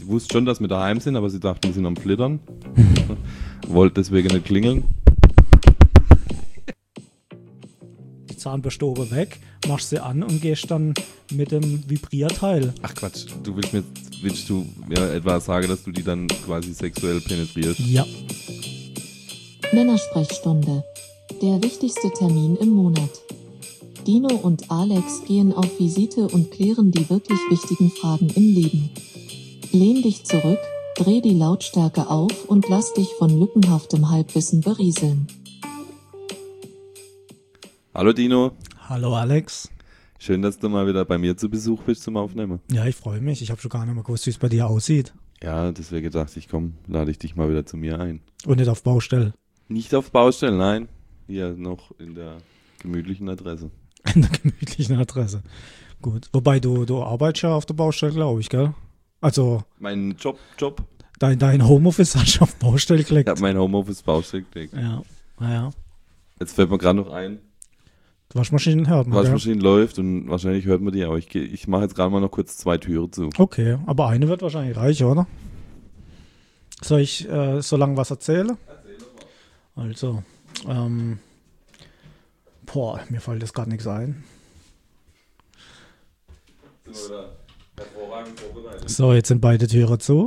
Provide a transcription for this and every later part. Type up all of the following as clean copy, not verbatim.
Sie wusste schon, dass wir daheim sind, aber sie dachten, wir sind am Flittern. Wollte deswegen nicht klingeln. Die Zahnbürste oben weg, machst sie an und gehst dann mit dem Vibrierteil. Ach Quatsch, willst du mir etwa sagen, dass du die dann quasi sexuell penetrierst? Ja. Männersprechstunde. Der wichtigste Termin im Monat. Dino und Alex gehen auf Visite und klären die wirklich wichtigen Fragen im Leben. Lehn dich zurück, dreh die Lautstärke auf und lass dich von lückenhaftem Halbwissen berieseln. Hallo Dino. Hallo Alex. Schön, dass du mal wieder bei mir zu Besuch bist zum Aufnehmen. Ja, ich freue mich. Ich habe schon gar nicht mehr gewusst, wie es bei dir aussieht. Ja, deswegen dachte ich, komm, lade ich dich mal wieder zu mir ein. Und nicht auf Baustelle. Nicht auf Baustelle, nein. Hier noch in der gemütlichen Adresse. In der gemütlichen Adresse. Gut. Wobei du arbeitest ja auf der Baustelle, glaube ich, gell? Also Mein Job. dein Homeoffice hast du auf Baustelle gelegt. Ich habe mein Homeoffice Baustelle gelegt. Ja, naja. Jetzt fällt mir gerade noch ein. Waschmaschinen hört man, Waschmaschine läuft und wahrscheinlich hört man die, aber ich mache jetzt gerade mal noch kurz 2 Türen zu. Okay, aber eine wird wahrscheinlich reichen, oder? Soll ich so lange was erzählen? Erzähl doch mal. Also, mir fällt jetzt gerade nichts ein. Sind wir wieder hervorragend vorbereitet. So, jetzt sind beide Türen zu.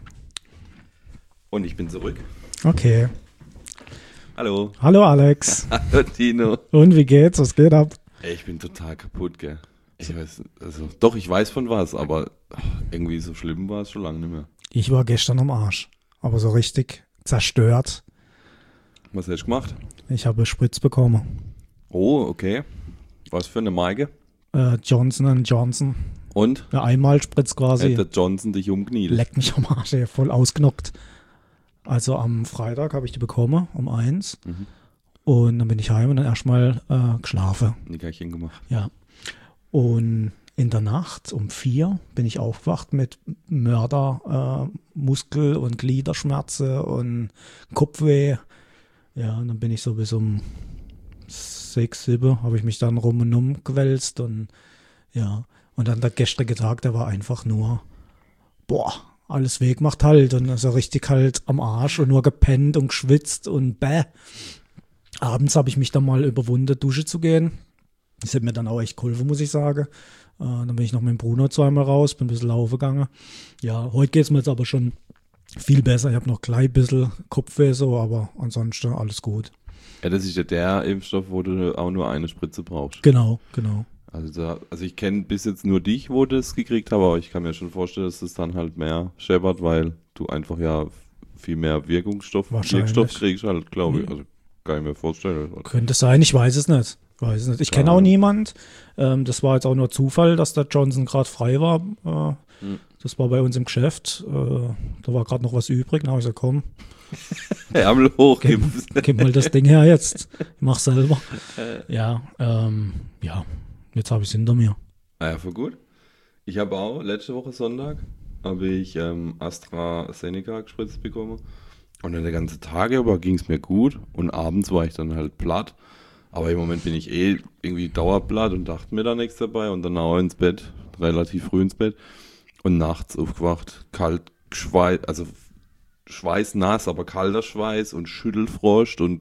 Und ich bin zurück. Okay. Hallo. Hallo Alex. Hallo Tino. Und wie geht's? Was geht ab? Ey, ich bin total kaputt, gell. Ich weiß von was, aber irgendwie so schlimm war es schon lange nicht mehr. Ich war gestern am Arsch. Aber so richtig zerstört. Was hast du gemacht? Ich habe Spritz bekommen. Oh, okay. Was für eine Marke? Johnson & Johnson. Und? Eine Einmalspritz quasi. Hätte Johnson dich umgeniedelt? Leckt mich am Arsch, ey, voll ausgenockt. Also am Freitag habe ich die bekommen, um 1. Mhm. Und dann bin ich heim und dann erstmal geschlafen. Nickerchen gemacht. Ja. Und in der Nacht um 4 bin ich aufgewacht mit Mörder, Muskel- und Gliederschmerzen und Kopfweh. Ja, und dann bin ich so bis um 6, 7 habe ich mich dann rum und um gewälzt und ja. Und dann der gestrige Tag, der war einfach nur, alles weh gemacht halt und also richtig halt am Arsch und nur gepennt und geschwitzt und bäh. Abends habe ich mich dann mal überwunden, Dusche zu gehen. Das hat mir dann auch echt geholfen, muss ich sagen. Dann bin ich noch mit dem Bruno zweimal raus, bin ein bisschen laufen gegangen. Ja, heute geht es mir jetzt aber schon viel besser. Ich habe noch gleich ein bisschen Kopfweh so, aber ansonsten alles gut. Ja, das ist ja der Impfstoff, wo du auch nur eine Spritze brauchst. Genau. Also ich kenne bis jetzt nur dich, wo du das gekriegt hast, aber ich kann mir schon vorstellen, dass das dann halt mehr scheppert, weil du einfach ja viel mehr Wirkstoff kriegst halt, glaube ich. Also kann ich mir vorstellen. Könnte sein, ich weiß es nicht. Ich kenne auch niemand. Das war jetzt auch nur Zufall, dass der Johnson gerade frei war. Das war bei uns im Geschäft. Da war gerade noch was übrig. Dann habe ich gesagt, komm. Ärmel hoch. Gib mal das Ding her jetzt. Ich mach selber. Ja. Jetzt habe ich es hinter mir. Ja, voll gut. Ich habe auch letzte Woche Sonntag habe ich AstraZeneca gespritzt bekommen. Und dann der ganze Tag über ging es mir gut. Und abends war ich dann halt platt. Aber im Moment bin ich irgendwie dauerplatt und dachte mir da nichts dabei. Und dann auch ins Bett, relativ früh ins Bett. Und nachts aufgewacht, kalt, also schweißnass, aber kalter Schweiß und Schüttelfrost. Und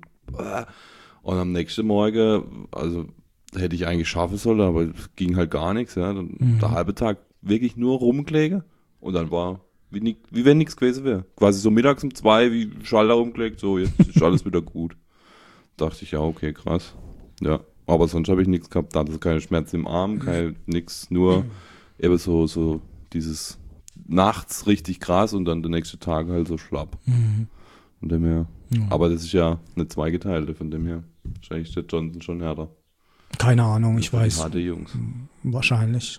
am nächsten Morgen, also hätte ich eigentlich schaffen sollen, aber es ging halt gar nichts. Ja. Der halbe Tag wirklich nur rumgelegen. Und dann war wie wenn nichts gewesen wäre. Quasi so mittags um 2, wie Schalter rumgelegt, so jetzt ist alles wieder gut. Dachte ich, ja, okay, krass. Ja, aber sonst habe ich nichts gehabt. Da hatte keine Schmerzen im Arm, nichts, nur eben so dieses nachts richtig krass und dann der nächste Tag halt so schlapp. Von dem her. Ja. Aber das ist ja eine zweigeteilte, von dem her. Wahrscheinlich ist der Johnson schon härter. Keine Ahnung, ich weiß. Harte Jungs. Wahrscheinlich.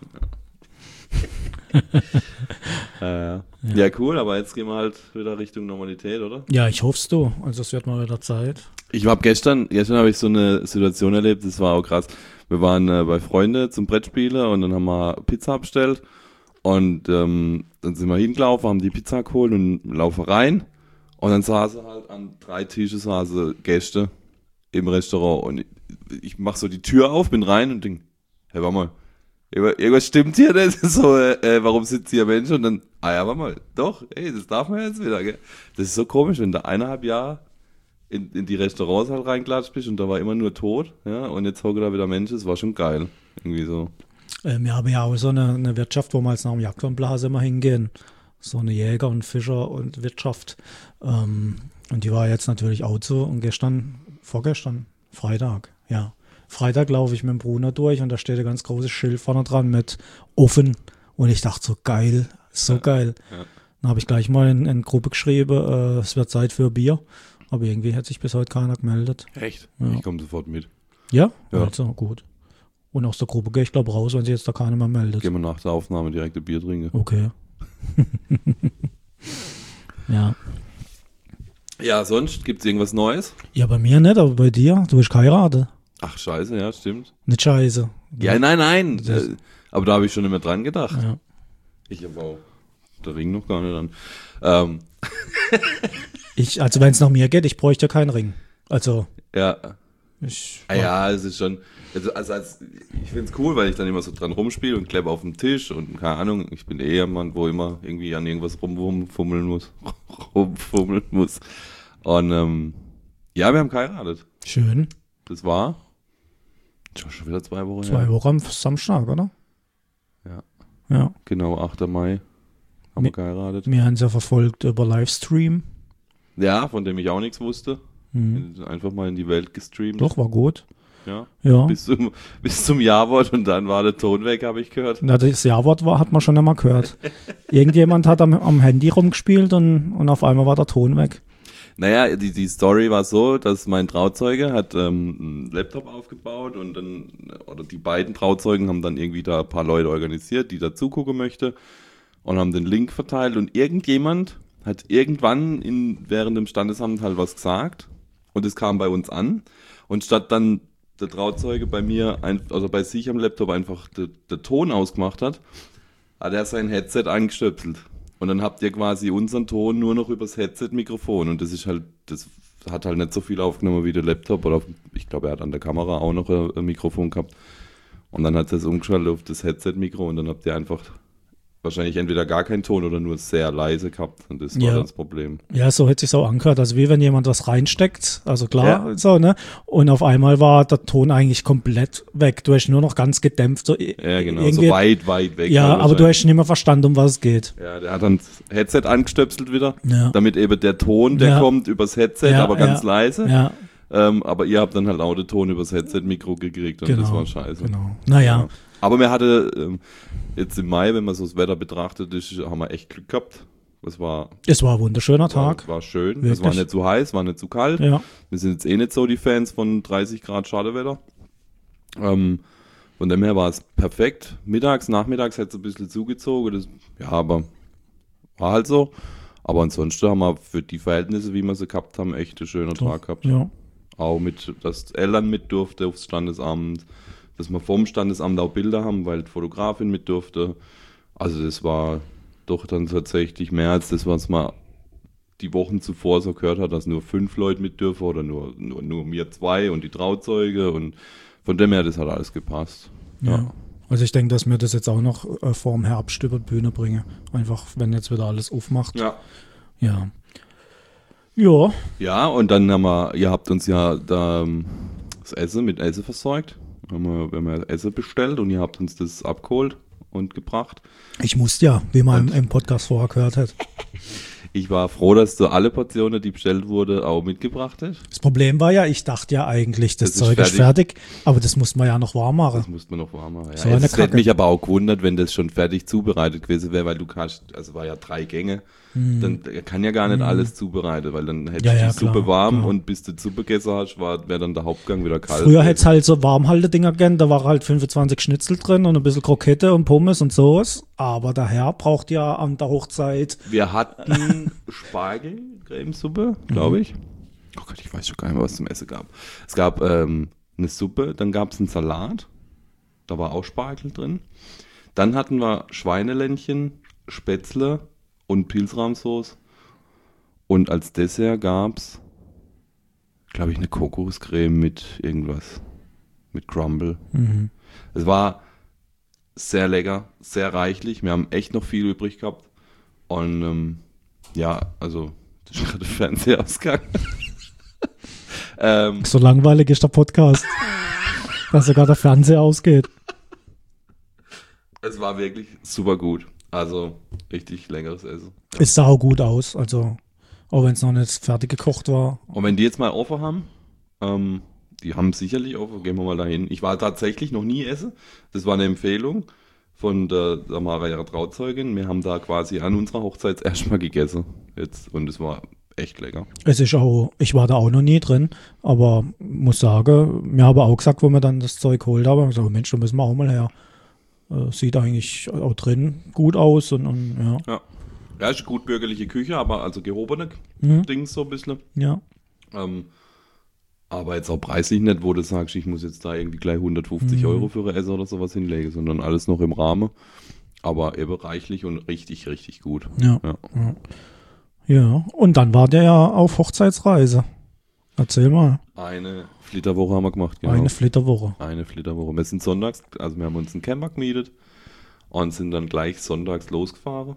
Ja, cool, aber jetzt gehen wir halt wieder Richtung Normalität, oder? Ja, ich hoffe es du. Also es wird mal wieder Zeit. Ich habe gestern habe ich so eine Situation erlebt, das war auch krass. Wir waren bei Freunden zum Brettspielen und dann haben wir Pizza bestellt und dann sind wir hingelaufen, haben die Pizza geholt und laufen rein und dann saßen halt an 3 Tischen Gäste im Restaurant und ich mache so die Tür auf, bin rein und denke, hey, warte mal, irgendwas stimmt hier nicht. So, warum sitzt hier Mensch? Und dann, ja, warte mal, doch, ey, das darf man jetzt wieder, gell? Das ist so komisch, wenn du 1,5 Jahre in die Restaurants halt reinklatscht bist und da war immer nur tot, ja, und jetzt hocken da wieder Menschen, das war schon geil. Irgendwie so. Wir haben ja auch so eine Wirtschaft, wo wir jetzt nach dem Jagdhornblas immer hingehen. So eine Jäger- und Fischer- und Wirtschaft. Und die war jetzt natürlich auch zu. Und vorgestern, Freitag, ja. Freitag laufe ich mit dem Bruder durch und da steht ein ganz großes Schild vorne dran mit offen. Und ich dachte so geil, so geil. Ja. Dann habe ich gleich mal in Gruppe geschrieben, es wird Zeit für Bier. Aber irgendwie hat sich bis heute keiner gemeldet. Echt? Ja. Ich komme sofort mit. Ja? Ja. Also gut. Und aus der Gruppe gehe ich glaube raus, wenn sich jetzt da keiner mehr meldet. Gehen wir nach der Aufnahme direkt ein Bier trinken. Okay. Ja. Ja, sonst gibt's irgendwas Neues? Ja, bei mir nicht, aber bei dir, du bist geheiratet. Ach, scheiße, ja, stimmt. Nicht scheiße. Ja, nein. Das- Aber da habe ich schon immer dran gedacht. Ja. Ich habe auch der Ring noch gar nicht an. Also wenn es nach mir geht, ich bräuchte ja keinen Ring. Also, Ja, ich. ja, es ist schon. Also ich finde es cool, weil ich dann immer so dran rumspiele und kleppe auf dem Tisch und keine Ahnung, ich bin eher jemand, wo immer irgendwie an irgendwas rumfummeln muss. Und ja, wir haben geheiratet. Schön. Das war schon wieder 2 Wochen 2 her. Wochen am Samstag, oder? Ja. Ja. Genau, 8. Mai haben wir geheiratet. Wir haben es ja verfolgt über Livestream. Ja, von dem ich auch nichts wusste. Einfach mal in die Welt gestreamt. Doch, war gut. Ja. Ja. Bis zum Jawort und dann war der Ton weg, habe ich gehört. Na, das Ja-Wort hat man schon einmal gehört. Irgendjemand hat am Handy rumgespielt und auf einmal war der Ton weg. Naja, die Story war so, dass mein Trauzeuge hat einen Laptop aufgebaut und dann, oder die beiden Trauzeugen haben dann irgendwie da ein paar Leute organisiert, die da zugucken möchte und haben den Link verteilt und irgendjemand hat irgendwann während dem Standesamt halt was gesagt und es kam bei uns an und statt dann der Trauzeuge bei mir, also bei sich am Laptop einfach der Ton ausgemacht hat er sein Headset angestöpselt. Und dann habt ihr quasi unseren Ton nur noch übers Headset-Mikrofon. Und das hat halt nicht so viel aufgenommen wie der Laptop. Oder ich glaube, er hat an der Kamera auch noch ein Mikrofon gehabt. Und dann hat er es umgeschaltet auf das Headset-Mikro und dann habt ihr einfach wahrscheinlich entweder gar keinen Ton oder nur sehr leise gehabt. Und das war Ja. dann das Problem. Ja, so hätte sich auch angehört. Also wie wenn jemand was reinsteckt. Also klar, Ja. so, ne? Und auf einmal war der Ton eigentlich komplett weg. Du hast nur noch ganz gedämpft. So, Ja, genau. irgendwie- So weit weg. Ja, halt aber du wahrscheinlich. hast nicht mehr verstanden, um was es geht. Ja, der hat dann das Headset angestöpselt wieder, Ja. damit eben der Ton, der Ja. kommt übers Headset, Ja, aber ganz ja. leise. Ja, Aber ihr habt dann halt auch den Ton übers Headset-Mikro gekriegt und genau. das war scheiße. Genau. Naja, Aber wir hatten jetzt im Mai, wenn man so das Wetter betrachtet, haben wir echt Glück gehabt. Es war es war ein wunderschöner Tag. war schön. Wirklich. Es war nicht zu heiß, war nicht zu kalt. Ja. Wir sind jetzt eh nicht so die Fans von 30 Grad Schadewetter. Von dem her war es perfekt. Nachmittags hat es ein bisschen zugezogen. Ja, aber war halt so. Aber ansonsten haben wir für die Verhältnisse, wie wir sie gehabt haben, echt einen schönen Tag gehabt. Ja. Auch dass Eltern mit durfte aufs Standesamt, dass wir vom Standesamt auch Bilder haben, weil die Fotografin mit durfte. Also das war doch dann tatsächlich mehr als das, was man die Wochen zuvor so gehört hat, dass nur 5 Leute mit dürfen oder nur wir 2 und die Trauzeuge und von dem her, das hat alles gepasst. Ja. Also ich denke, dass wir das jetzt auch noch vor dem Herbst über die Bühne bringen. Einfach, wenn jetzt wieder alles aufmacht. Ja. Ja. Ja. Ja, und dann ihr habt uns ja da das Essen mit Essen versorgt. Wir haben Essen bestellt und ihr habt uns das abgeholt und gebracht. Ich musste ja, wie man im Podcast vorher gehört hat. Ich war froh, dass du alle Portionen, die bestellt wurde, auch mitgebracht hast. Das Problem war ja, ich dachte ja eigentlich, das Das ist Zeug ist fertig, aber das muss man ja noch warm machen. Das musste man noch warm machen. Ja. So eine Es hätte Kacke. mich aber auch gewundert, wenn das schon fertig zubereitet gewesen wäre, weil also war ja 3 Gänge. Dann kann ja gar nicht alles zubereitet, weil dann hättest Ja, du ja, die Suppe klar, warm klar. und bis du die Suppe gegessen hast, wäre dann der Hauptgang wieder kalt. Früher hätte es halt so Warmhaltedinger gegeben, da war halt 25 Schnitzel drin und ein bisschen Krokette und Pommes und sowas. Aber der Herr braucht ja an der Hochzeit. Wir hatten Spargelcremesuppe, glaube ich. Oh Gott, ich weiß schon gar nicht mehr, was es zum Essen gab. Es gab eine Suppe, dann gab es einen Salat. Da war auch Spargel drin. Dann hatten wir Schweineländchen, Spätzle und Pilzrahmsoße. Und als Dessert gab es, glaube ich, eine Kokoscreme mit irgendwas. Mit Crumble. Es war sehr lecker, sehr reichlich. Wir haben echt noch viel übrig gehabt. Und ja, also, das ist gerade der Fernsehausgang. So langweilig ist der Podcast, dass sogar der Fernseher ausgeht. Es war wirklich super gut. Also, richtig leckeres Essen. Es sah auch gut aus, also auch wenn es noch nicht fertig gekocht war. Und wenn die jetzt mal offen haben, die haben sicherlich offen, gehen wir mal dahin. Ich war tatsächlich noch nie essen. Das war eine Empfehlung von der Mara, ihrer Trauzeugin. Wir haben da quasi an unserer Hochzeit erstmal gegessen. Jetzt, und es war echt lecker. Es ist auch, ich war da auch noch nie drin, aber muss sagen, mir haben auch gesagt, wo wir dann das Zeug geholt haben, so Mensch, da müssen wir auch mal her. Sieht eigentlich auch drin gut aus und ja. Ja. Ja, ist eine gut bürgerliche Küche, aber also gehobene Dings so ein bisschen. Ja. Aber jetzt auch preislich nicht, wo du sagst, ich muss jetzt da irgendwie gleich 150 Euro für ein Essen oder sowas hinlegen, sondern alles noch im Rahmen. Aber eben reichlich und richtig, richtig gut. Ja. Ja. Ja, und dann war der ja auf Hochzeitsreise. Erzähl mal. Eine Flitterwoche haben wir gemacht, genau. Eine Flitterwoche. Eine Flitterwoche. Wir sind sonntags, also wir haben uns einen Camper gemietet und sind dann gleich sonntags losgefahren.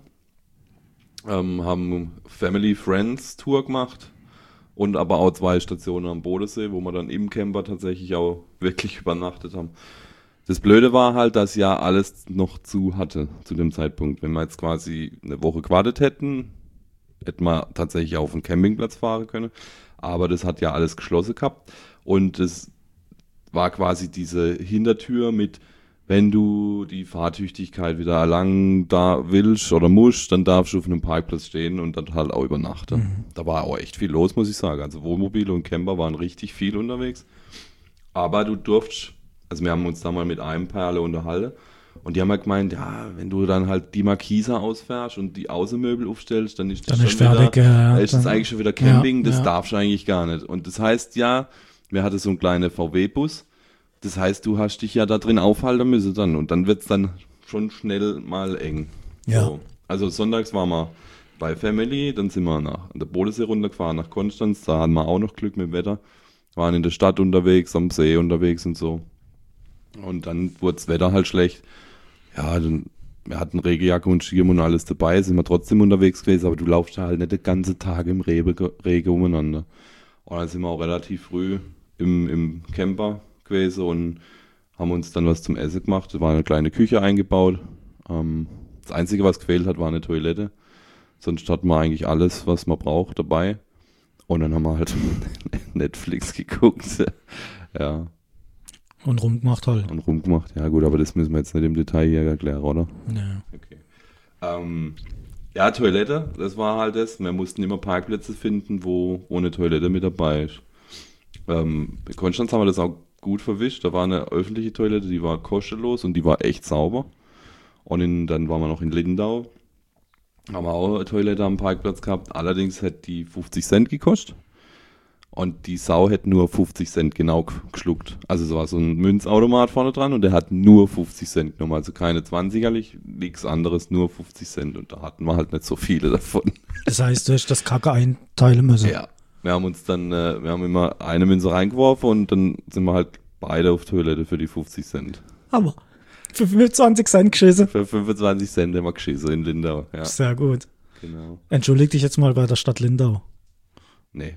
Haben Family Friends Tour gemacht und aber auch 2 Stationen am Bodensee, wo wir dann im Camper tatsächlich auch wirklich übernachtet haben. Das Blöde war halt, dass ja alles noch zu hatte zu dem Zeitpunkt. Wenn wir jetzt quasi eine Woche gewartet hätten wir tatsächlich auf den Campingplatz fahren können. Aber das hat ja alles geschlossen gehabt. Und es war quasi diese Hintertür mit, wenn du die Fahrtüchtigkeit wieder erlangen da willst oder musst, dann darfst du auf einem Parkplatz stehen und dann halt auch übernachten. Da war auch echt viel los, muss ich sagen. Also Wohnmobile und Camper waren richtig viel unterwegs. Aber du durftest, also wir haben uns da mal mit einem Perle unterhalten und die haben halt gemeint, ja, wenn du dann halt die Markise ausfährst und die Außenmöbel aufstellst, dann ist das Dann schon ist fertig, wieder, ja, ist das dann- eigentlich schon wieder Camping, ja, das ja. darfst du eigentlich gar nicht. Und das heißt ja, wir hatten so einen kleinen VW-Bus, das heißt, du hast dich ja da drin aufhalten müssen dann und dann wird es dann schon schnell mal eng. Ja. So. Also sonntags waren wir bei Family, dann sind wir an der Bodensee runtergefahren, nach Konstanz, da hatten wir auch noch Glück mit dem Wetter, waren in der Stadt unterwegs, am See unterwegs und so. Und dann wurde das Wetter halt schlecht. Ja, dann, wir hatten Regenjacke und Schirm und alles dabei, sind wir trotzdem unterwegs gewesen, aber du laufst halt nicht den ganzen Tag im Regen umeinander. Und dann sind wir auch relativ früh im Camper gewesen und haben uns dann was zum Essen gemacht. Da war eine kleine Küche eingebaut. Das Einzige, was gefehlt hat, war eine Toilette. Sonst hatten wir eigentlich alles, was man braucht, dabei. Und dann haben wir halt Netflix geguckt. Ja, Und rumgemacht halt. und rumgemacht. Ja gut, aber das müssen wir jetzt nicht im Detail hier erklären, oder? Ja. Okay. Ja, Toilette, das war halt das. Wir mussten immer Parkplätze finden, wo eine Toilette mit dabei ist. In Konstanz haben wir das auch gut verwischt. Da war eine öffentliche Toilette, die war kostenlos und die war echt sauber. Und dann waren wir noch in Lindau. Haben wir auch eine Toilette am Parkplatz gehabt. Allerdings hätte die 50 Cent gekostet. Und die Sau hätte nur 50 Cent genau geschluckt. Also es war so ein Münzautomat vorne dran und der hat nur 50 Cent genommen. Also keine 20er, nichts anderes, nur 50 Cent. Und da hatten wir halt nicht so viele davon. Das heißt, du hast das Kacke einteilen müssen. Ja. Wir haben uns dann, wir haben immer eine Münze reingeworfen und dann sind wir halt beide auf Toilette für die 50 Cent. Aber für 25 Cent geschissen. Für 25 Cent haben wir geschissen in Lindau. Ja, Sehr gut. genau. Entschuldige dich jetzt mal bei der Stadt Lindau. Nee.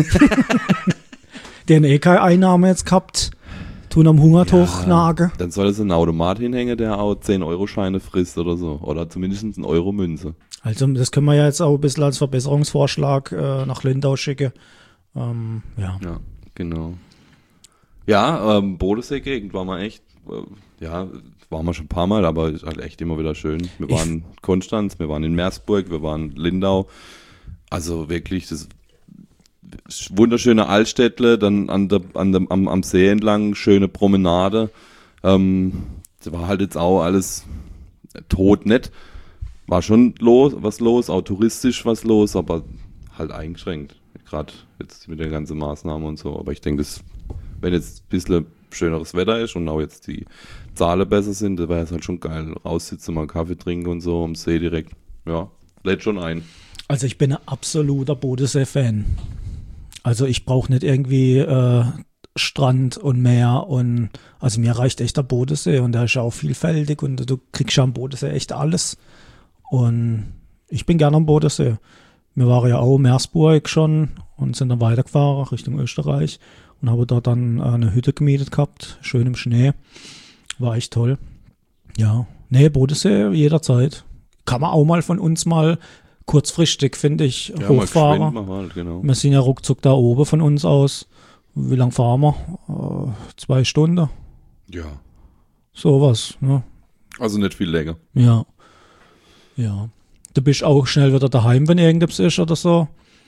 Die haben eh keine Einnahme jetzt gehabt. Tun am Hungertuch nagen. Dann soll es einen Automat hinhängen, der auch 10-Euro-Scheine frisst oder so. Oder zumindest eine Euro-Münze. Also das können wir ja jetzt auch ein bisschen als Verbesserungsvorschlag nach Lindau schicken. Ja. Ja, genau. Ja, Bodensee-Gegend war mal echt, waren wir schon ein paar Mal, aber ist halt echt immer wieder schön. Wir waren in Konstanz, wir waren in Meersburg, wir waren in Lindau. Also wirklich, das wunderschöne Altstädtle, dann am See entlang, schöne Promenade. Da war halt jetzt auch alles tot nett. War schon was los, auch touristisch was los, aber halt eingeschränkt. Gerade jetzt mit der ganzen Maßnahme und so. Aber ich denke, wenn jetzt ein bisschen schöneres Wetter ist und auch jetzt die Zahlen besser sind, dann wäre es halt schon geil. Raussitzen, mal Kaffee trinken und so am See direkt. Ja, lädt schon ein. Also ich bin ein absoluter Bodensee-Fan. Also ich brauche nicht irgendwie Strand und Meer und also mir reicht echt der Bodensee und der ist ja auch vielfältig und du kriegst ja am Bodensee echt alles und ich bin gerne am Bodensee. Wir waren ja auch in Meersburg schon und sind dann weitergefahren Richtung Österreich und habe dort dann eine Hütte gemietet gehabt, schön im Schnee. War echt toll. Ja, nee, Bodensee jederzeit. Kann man auch mal von uns mal kurzfristig, finde ich, Ja, hochfahren. mal halt, genau. Wir sind ja ruckzuck da oben von uns aus. Wie lang fahren wir? 2 Stunden. Ja. Sowas, ne? Also nicht viel länger. Ja. Ja. Du bist auch schnell wieder daheim, wenn irgendwas ist oder so.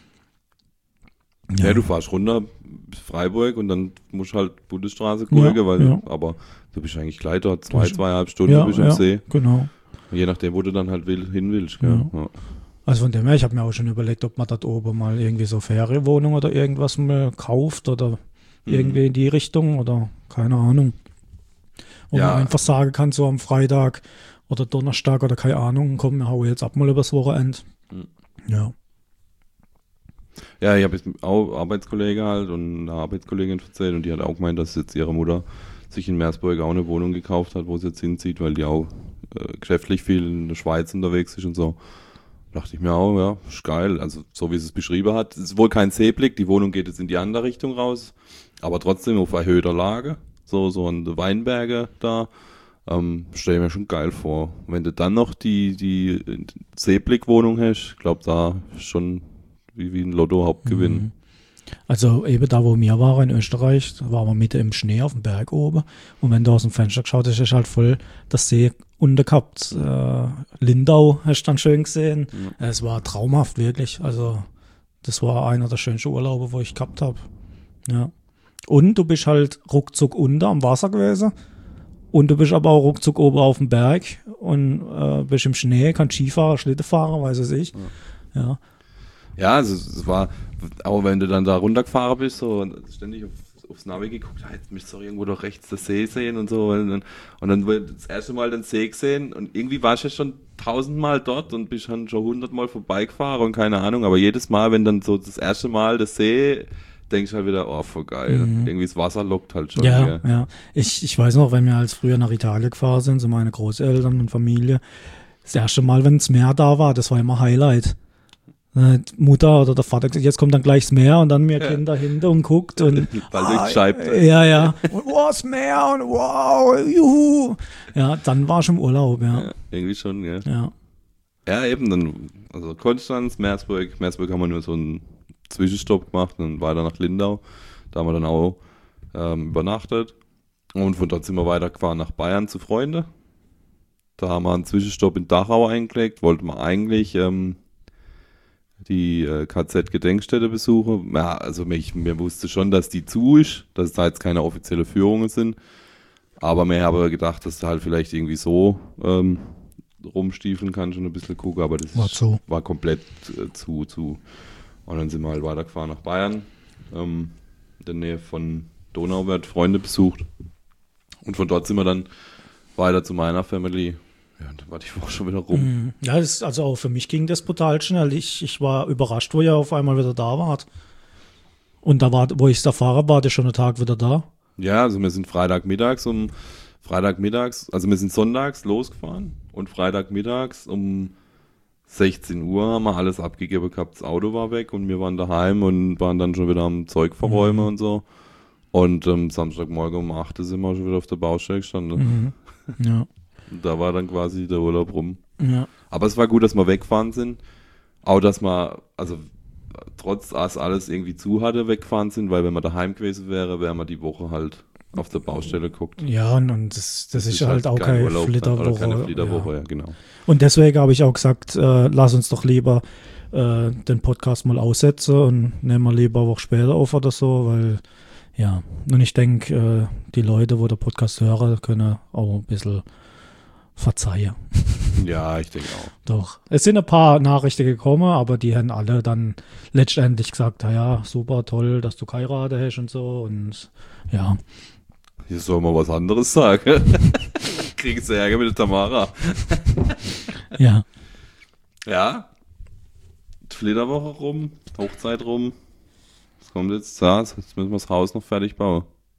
Ja, du fährst runter bis Freiburg und dann musst du halt Bundesstraße gucken, aber du bist eigentlich gleich dort, 2,5 Stunden bist du am See. Genau. Je nachdem, wo du dann halt hin willst. Gell? Ja. Also von dem her, ich habe mir auch schon überlegt, ob man dort oben mal irgendwie so Ferienwohnung oder irgendwas mal kauft oder irgendwie in die Richtung oder keine Ahnung. Wo man einfach sagen kann, so am Freitag oder Donnerstag oder keine Ahnung, komm, wir hauen jetzt ab mal übers Wochenende. Ja. Ja, ich habe jetzt auch Arbeitskollege halt und eine Arbeitskollegin erzählt und die hat auch gemeint, dass jetzt ihre Mutter sich in Meersburg auch eine Wohnung gekauft hat, wo sie jetzt hinzieht, weil die auch geschäftlich viel in der Schweiz unterwegs ist und so. Dachte ich mir auch, ja, ist geil. Also so wie es beschrieben hat, ist wohl kein Seeblick, die Wohnung geht jetzt in die andere Richtung raus, aber trotzdem auf erhöhter Lage, so an den Weinberge da. Stelle ich mir schon geil vor. Wenn du dann noch die Seeblickwohnung hast, ich glaube, da ist schon wie ein Lotto-Hauptgewinn. Also eben da, wo wir waren in Österreich, da waren wir mitten im Schnee auf dem Berg oben und wenn du aus dem Fenster geschaut hast, ist halt voll das See unten gehabt. Lindau hast du dann schön gesehen. Ja. Es war traumhaft, wirklich. Also das war einer der schönsten Urlaube, wo ich gehabt habe. Ja. Und du bist halt ruckzuck unter am Wasser gewesen und du bist aber auch ruckzuck oben auf dem Berg und bist im Schnee, kannst Skifahren, Schlitten fahren, weiß es ich. Ja. Ja, also es war, auch wenn du dann da runtergefahren bist, so und ständig aufs Navi geguckt, jetzt müsstest du irgendwo doch rechts das See sehen und so. Und dann das erste Mal den See gesehen und irgendwie warst du ja schon 1000-mal dort und bist dann schon 100-mal vorbeigefahren und keine Ahnung. Aber jedes Mal, wenn dann so das erste Mal das See, denkst du halt wieder, oh, voll geil. Irgendwie das Wasser lockt halt schon. Ja, ja. Ich weiß noch, wenn wir als früher nach Italien gefahren sind, so meine Großeltern und Familie, das erste Mal, wenn das Meer da war, das war immer Highlight. Mutter oder der Vater gesagt, jetzt kommt dann gleich das Meer und dann mir Kinder hinter und guckt und ja und wow, das Meer und wow, juhu. Ja, dann war ich im Urlaub, ja irgendwie schon, gell? Ja, eben dann, also Konstanz, Meersburg haben wir nur so einen Zwischenstopp gemacht und dann weiter nach Lindau, da haben wir dann auch übernachtet und von dort sind wir weitergefahren nach Bayern zu Freunden, da haben wir einen Zwischenstopp in Dachau eingelegt, wollten wir eigentlich die KZ-Gedenkstätte besuche. Ja, also mir wusste schon, dass die zu ist, dass da jetzt keine offizielle Führungen sind. Aber mir habe gedacht, dass du halt vielleicht irgendwie so rumstiefeln kannst und ein bisschen gucken, aber das war komplett zu. Und dann sind wir halt weitergefahren nach Bayern. In der Nähe von Donauwörth Freunde besucht. Und von dort sind wir dann weiter zu meiner Family. Ja, dann war die Woche schon wieder rum. Ja, also auch für mich ging das brutal schnell. Ich war überrascht, wo ihr auf einmal wieder da wart. Und da wo ich da fahre, war der schon einen Tag wieder da. Ja, also wir sind Freitagmittags, also wir sind sonntags losgefahren und Freitagmittags um 16 Uhr haben wir alles abgegeben gehabt. Das Auto war weg und wir waren daheim und waren dann schon wieder am Zeug verräumen und so. Und Samstagmorgen um 8 Uhr sind wir schon wieder auf der Baustelle gestanden. Ja. Da war dann quasi der Urlaub rum. Ja. Aber es war gut, dass wir weggefahren sind. Auch, dass wir, also trotz dass alles irgendwie zu hatte, weggefahren sind, weil wenn wir daheim gewesen wären wir die Woche halt auf der Baustelle geguckt. Ja, und das ist halt auch keine Flitterwoche. Keine Flitterwoche, ja, genau. Und deswegen habe ich auch gesagt, lass uns doch lieber den Podcast mal aussetzen und nehmen wir lieber eine Woche später auf oder so, weil ja, und ich denke, die Leute, wo der Podcast hören, können auch ein bisschen verzeihen. Ja, ich denke auch. Doch. Es sind ein paar Nachrichten gekommen, aber die haben alle dann letztendlich gesagt, ja, super, toll, dass du geheiratet hast und so und ja. Hier soll man was anderes sagen. Kriegst du Ärger mit der Tamara. Ja. Ja. Flitterwoche rum, Hochzeit rum. Was kommt jetzt? Ja, jetzt müssen wir das Haus noch fertig bauen.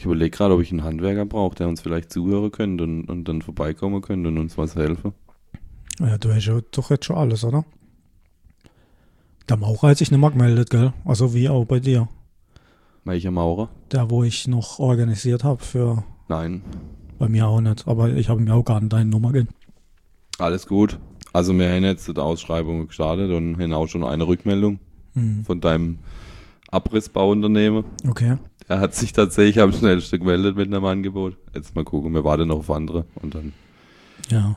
Ich überlege gerade, ob ich einen Handwerker brauche, der uns vielleicht zuhören könnte und dann vorbeikommen könnte und uns was helfen. Ja, du hast ja doch jetzt schon alles, oder? Der Maurer hat sich nicht mehr gemeldet, gell? Also wie auch bei dir. Welcher Maurer? Der, wo ich noch organisiert habe für... Nein. Bei mir auch nicht, aber ich habe mir auch gar nicht deine Nummer gegeben. Alles gut. Also wir haben jetzt die Ausschreibung gestartet und haben auch schon eine Rückmeldung von deinem Abrissbauunternehmen. Okay. Er hat sich tatsächlich am schnellsten gemeldet mit einem Angebot. Jetzt mal gucken, wir warten noch auf andere und dann. Ja.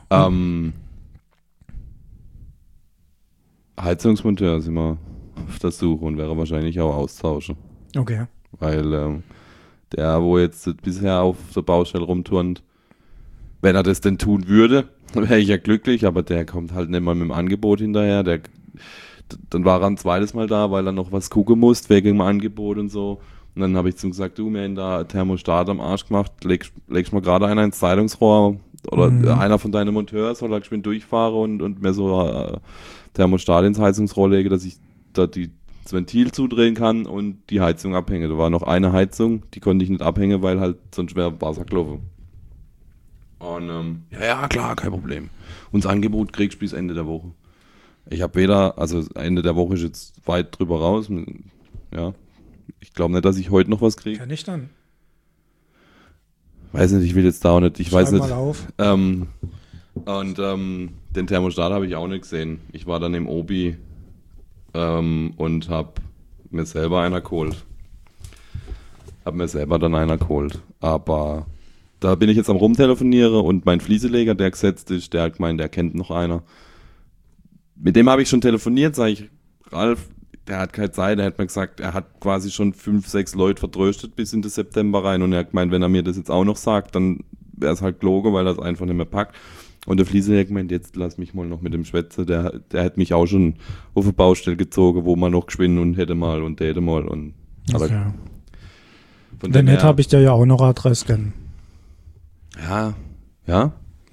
Heizungsmonteur sind wir auf der Suche und wäre wahrscheinlich auch austauschen. Okay. Weil der, wo jetzt bisher auf der Baustelle rumturnt, wenn er das denn tun würde, wäre ich ja glücklich, aber der kommt halt nicht mal mit dem Angebot hinterher. Dann war er ein zweites Mal da, weil er noch was gucken musste wegen dem Angebot und so. Und dann habe ich zu ihm gesagt, du, wir haben da Thermostat am Arsch gemacht, legst mal gerade einer ins Zeitungsrohr oder einer von deinen Monteurs soll halt geschwind durchfahren und mir so Thermostat ins Heizungsrohr lege, dass ich da das Ventil zudrehen kann und die Heizung abhänge. Da war noch eine Heizung, die konnte ich nicht abhängen, weil halt sonst wäre Wasser gelaufen. Und ja, klar, kein Problem. Und das Angebot kriegst du bis Ende der Woche. Ich habe also Ende der Woche ist jetzt weit drüber raus. Ja, ich glaube nicht, dass ich heute noch was kriege. Kann ich dann? Weiß nicht, ich will jetzt da auch nicht. Ich Schreib weiß nicht. mal auf. Den Thermostat habe ich auch nicht gesehen. Ich war dann im Obi und habe mir selber einer geholt. Aber da bin ich jetzt am Rumtelefonieren und mein Flieseleger, der gesetzt ist, der hat gemeint, der kennt noch einer. Mit dem habe ich schon telefoniert, sage ich, Ralf, der hat keine Zeit, er hat mir gesagt, er hat quasi schon 5, 6 Leute vertröstet bis in den September rein und er hat gemeint, wenn er mir das jetzt auch noch sagt, dann wäre es halt gelogen, weil er es einfach nicht mehr packt. Und der Flieseleger hat gemeint, jetzt lass mich mal noch mit dem schwätzen, der hat mich auch schon auf eine Baustelle gezogen, wo man noch geschwind und hätte mal und täte mal. Und, Okay. Von Wenn dem nicht, her, habe ich dir ja auch noch Adresse kennen. Ja. Ja.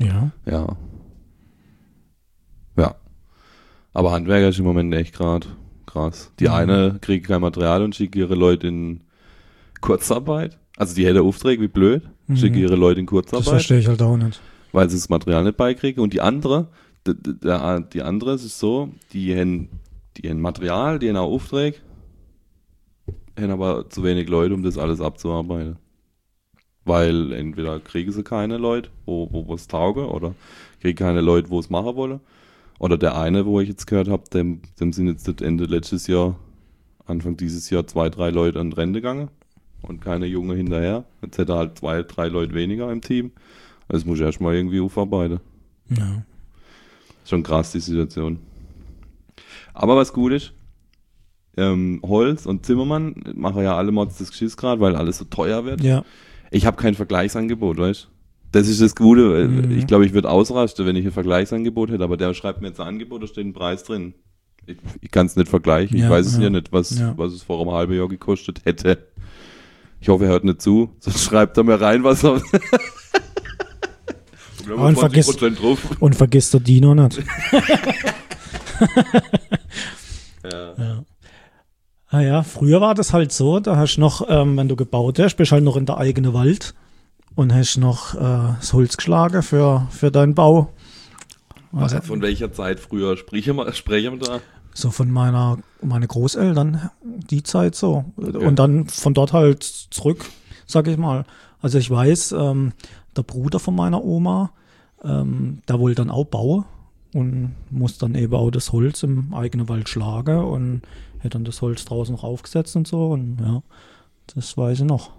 Aber Handwerker ist im Moment echt gerade krass. Die eine kriegt kein Material und schickt ihre Leute in Kurzarbeit. Also die hätte Aufträge, wie blöd. Schickt ihre Leute in Das Kurzarbeit, verstehe ich halt auch nicht. weil sie das Material nicht beikriegen. Und die andere, die andere ist so, die haben Material, die haben auch Aufträge, haben aber zu wenig Leute, um das alles abzuarbeiten. Weil entweder kriegen sie keine Leute, wo es tauge, oder kriegen keine Leute, wo es machen wollen. Oder der eine, wo ich jetzt gehört habe, dem sind jetzt Ende letztes Jahr, Anfang dieses Jahr 2, 3 Leute an Rente gegangen und keine Junge hinterher. Jetzt hätte er halt 2, 3 Leute weniger im Team. Das muss ich erstmal irgendwie aufarbeiten. Ja. Schon krass, die Situation. Aber was gut ist, Holz und Zimmermann machen ja alle Mods das Geschiss gerade, weil alles so teuer wird. Ja. Ich habe kein Vergleichsangebot, weißt du? Das ist das Gute. Ich glaube, ich würde ausrasten, wenn ich ein Vergleichsangebot hätte, aber der schreibt mir jetzt ein Angebot, da steht ein Preis drin. Ich kann es nicht vergleichen. Ich weiß es ja nicht, was es vor einem halben Jahr gekostet hätte. Ich hoffe, er hört nicht zu, sonst schreibt er mir rein, was er... Und vergiss der Dino nicht. Ja. Ah ja, früher war das halt so, da hast du noch, wenn du gebaut hast, bist halt noch in der eigenen Wald und hast noch das Holz geschlagen für deinen Bau. Also, von welcher Zeit früher sprechen wir da? so von meine Großeltern, die Zeit so. Okay. Und dann von dort halt zurück, sag ich mal. Also ich weiß, der Bruder von meiner Oma, der wollte dann auch bauen und muss dann eben auch das Holz im eigenen Wald schlagen und hätte dann das Holz draußen noch aufgesetzt und so. Und ja, das weiß ich noch.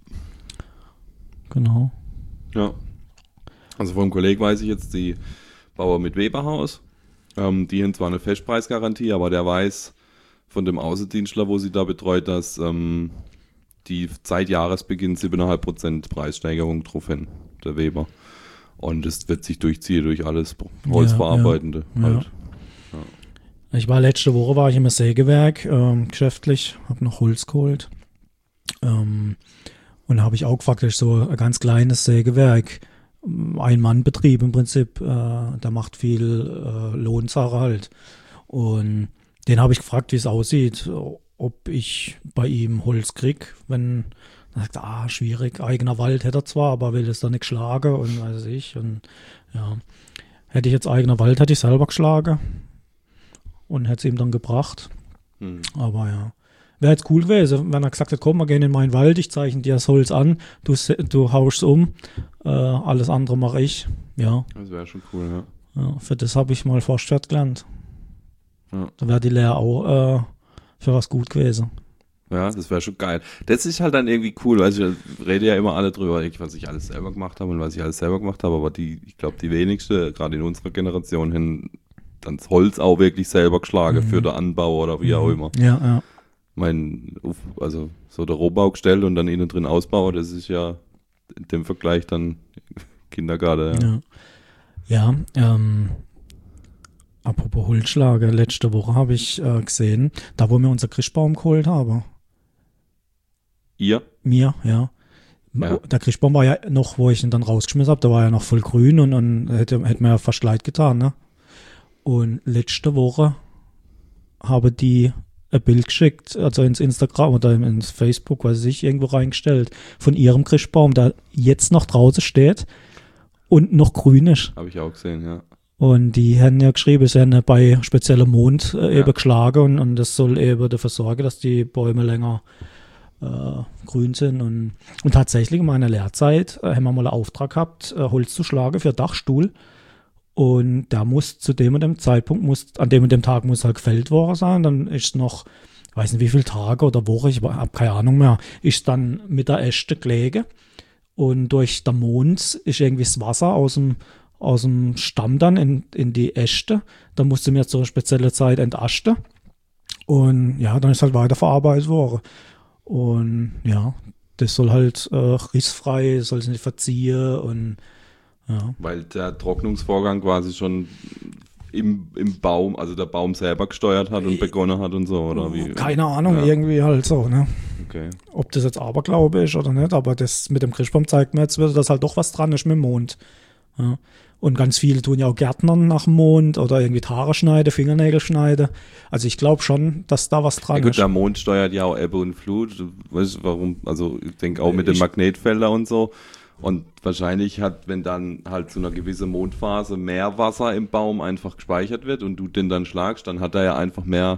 Genau. Ja. Also vom Kollegen weiß ich jetzt, die Bauer mit Weberhaus. Die haben zwar eine Festpreisgarantie, aber der weiß von dem Außendienstler, wo sie da betreut, dass die seit Jahresbeginn 7,5% Preissteigerung drauf haben, der Weber. Und das wird sich durchziehen durch alles Holzverarbeitende. Ja. Halt. Ja. Letzte Woche war ich im Sägewerk, geschäftlich, habe noch Holz geholt. Und da habe ich auch gefragt, das ist so ein ganz kleines Sägewerk, Ein-Mann-Betrieb im Prinzip, der macht viel Lohnsache halt. Und den habe ich gefragt, wie es aussieht, ob ich bei ihm Holz kriege, wenn Dann sagt er, schwierig, eigener Wald hätte er zwar, aber will es da nicht schlagen und weiß ich. Und ja, hätte ich jetzt eigener Wald, hätte ich selber geschlagen und hätte es ihm dann gebracht. Aber ja, wäre jetzt cool gewesen, wenn er gesagt hätte, komm, wir gehen in meinen Wald, ich zeichne dir das Holz an, du haust es um, alles andere mache ich. Ja. Das wäre schon cool, Ja, für das habe ich mal Forstwirt gelernt. Ja. Da wäre die Lehre auch für was gut gewesen. Ja, das wäre schon geil. Das ist halt dann irgendwie cool, weil ich rede ja immer alle drüber, was ich alles selber gemacht habe und was ich alles selber gemacht habe, aber ich glaube, die wenigste, gerade in unserer Generation, haben dann das Holz auch wirklich selber geschlagen für den Anbau oder wie auch immer. Ja. Also so der Rohbau gestellt und dann innen drin Ausbau, das ist ja in dem Vergleich dann Kindergarten. Ja, apropos Holzschlagen, letzte Woche habe ich gesehen, da wo wir unser Christbaum geholt haben. Ihr? Mir, ja. Der Christbaum war ja noch, wo ich ihn dann rausgeschmissen habe, der war ja noch voll grün und hätte mir ja fast leid getan, ne? Und letzte Woche habe die ein Bild geschickt, also ins Instagram oder ins Facebook, weiß ich, irgendwo reingestellt, von ihrem Christbaum, der jetzt noch draußen steht und noch grün ist. Habe ich auch gesehen, ja. Und die haben ja geschrieben, sie haben bei speziellem Mond eben geschlagen und das soll eben dafür sorgen, dass die Bäume länger grün sind. Und tatsächlich in meiner Lehrzeit haben wir mal einen Auftrag gehabt, Holz zu schlagen für Dachstuhl. Und der muss zu dem und dem Zeitpunkt, an dem und dem Tag muss halt gefällt worden sein. Dann ist noch, ich weiß nicht wie viele Tage oder Woche, ich habe keine Ahnung mehr, ist dann mit der Äste gelegen. Und durch den Mond ist irgendwie das Wasser aus dem Stamm dann in die Äste. Dann musste mir zu einer speziellen Zeit entasten. Und ja, dann ist halt weiterverarbeitet worden. Und ja, das soll halt rissfrei, soll sich nicht verziehen und ja. Weil der Trocknungsvorgang quasi schon im Baum, also der Baum selber gesteuert hat und begonnen hat und so, oder wie? Keine Ahnung, irgendwie halt so, ne? Okay. Ob das jetzt Aberglaube ist oder nicht, aber das mit dem Christbaum zeigt mir jetzt wieder, dass halt doch was dran ist mit dem Mond. Ja. Und ganz viele tun ja auch Gärtnern nach dem Mond oder irgendwie Haare schneiden, Fingernägel schneiden. Also ich glaube schon, dass da was dran ist. Der Mond steuert ja auch Ebbe und Flut. Du weißt warum? Also ich denke auch mit den Magnetfeldern und so. Und wahrscheinlich wenn dann halt zu einer gewissen Mondphase mehr Wasser im Baum einfach gespeichert wird und du den dann schlagst, dann hat er ja einfach mehr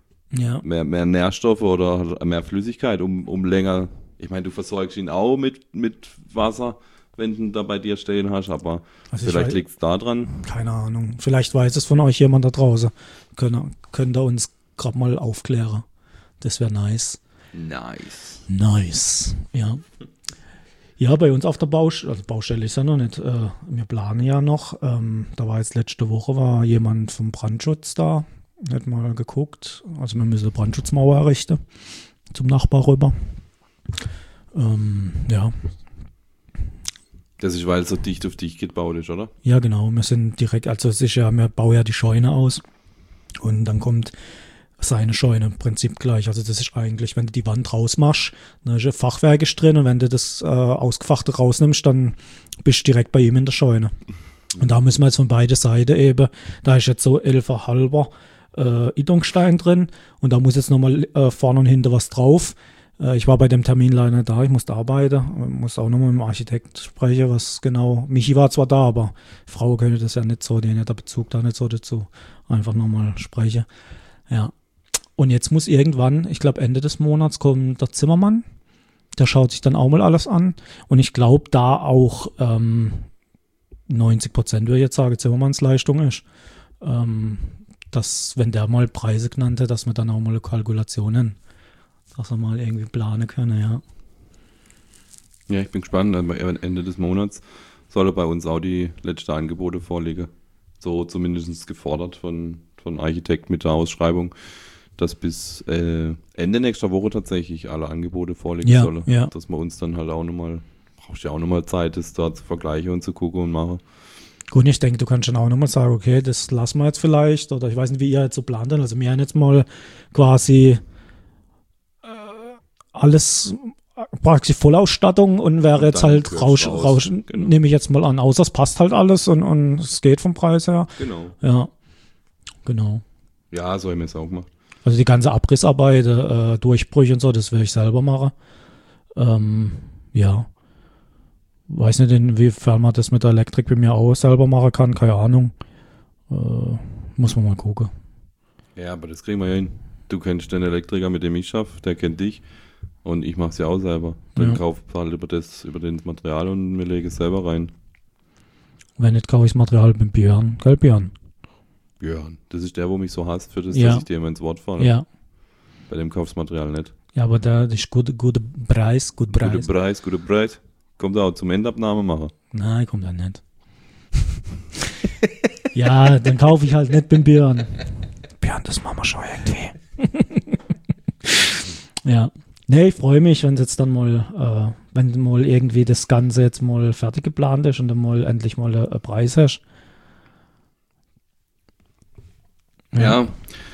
Nährstoffe oder mehr Flüssigkeit, um länger, ich meine, du versorgst ihn auch mit Wasser, wenn du ihn da bei dir stehen hast, aber also vielleicht liegt es da dran. Keine Ahnung. Vielleicht weiß es von euch jemand da draußen. Könnt ihr uns gerade mal aufklären. Das wäre nice. Nice, ja. Ja, bei uns auf der Baustelle ist ja noch nicht. Wir planen ja noch. Da war jetzt letzte Woche, war jemand vom Brandschutz da. Hat mal geguckt. Also wir müssen eine Brandschutzmauer errichten. Zum Nachbar rüber. Ja. Das ist, weil es so dicht auf dicht gebaut ist, oder? Ja, genau. Wir sind direkt, also es ist ja, wir bauen ja die Scheune aus. Und dann kommt seine Scheune im Prinzip gleich. Also das ist eigentlich, wenn du die Wand rausmachst, dann ist ein Fachwerk drin und wenn du das Ausgefachte rausnimmst, dann bist du direkt bei ihm in der Scheune. Und da müssen wir jetzt von beiden Seiten eben, da ist jetzt so 11,5 Ittungstein drin und da muss jetzt nochmal vorne und hinten was drauf. Ich war bei dem Termin leider da, ich musste arbeiten, muss auch nochmal mit dem Architekt sprechen, was genau, Michi war zwar da, aber Frau könnte das ja nicht so, die hat ja der Bezug da nicht so dazu, einfach nochmal sprechen. Ja. Und jetzt muss irgendwann, ich glaube Ende des Monats, kommt der Zimmermann. Der schaut sich dann auch mal alles an. Und ich glaube, da auch 90%, würde ich jetzt sagen, Zimmermannsleistung ist. Dass, wenn der mal Preise genannt hat, dass wir dann auch mal Kalkulationen, dass wir mal irgendwie planen können, ja. Ja, ich bin gespannt. Ende des Monats soll bei uns auch die letzten Angebote vorliegen. So zumindest gefordert von Architekt mit der Ausschreibung, dass bis Ende nächster Woche tatsächlich alle Angebote vorliegen sollen. Ja. Dass wir uns dann halt auch nochmal, brauchst ja auch nochmal Zeit, das da zu vergleichen und zu gucken und machen. Gut, ich denke, du kannst dann auch nochmal sagen, okay, das lassen wir jetzt vielleicht, oder ich weiß nicht, wie ihr jetzt so plant. Also wir haben jetzt mal quasi alles praktisch Vollausstattung und wäre und jetzt halt Rausch genau. Nehme ich jetzt mal an, außer es passt halt alles und es geht vom Preis her. Genau. Ja, genau. Ja, so haben wir es auch gemacht. Also die ganze Abrissarbeit, Durchbrüche und so, das will ich selber machen. Ja. Weiß nicht, inwiefern man das mit der Elektrik bei mir auch selber machen kann, keine Ahnung. Muss man mal gucken. Ja, aber das kriegen wir ja hin. Du kennst den Elektriker, mit dem ich schaffe, der kennt dich und ich mache es ja auch selber. Dann kaufe ich halt über das Material und wir legen es selber rein. Wenn nicht, kaufe ich das Material mit Björn. Gell, Björn? Björn, das ist der, wo mich so hasst für das, Ja. dass ich dir immer ins Wort falle. Ja. Bei dem kaufst du das Material nicht. Ja, aber das ist guter Preis. Guter Preis. Kommt auch zum Endabnahme machen. Nein, kommt dann nicht. Ja, dann kaufe ich halt nicht beim Björn. Björn, das machen wir schon irgendwie. Ja. Nee, ich freue mich, wenn jetzt dann mal, wenn mal irgendwie das Ganze jetzt mal fertig geplant ist und dann mal endlich mal einen Preis hast. Ja.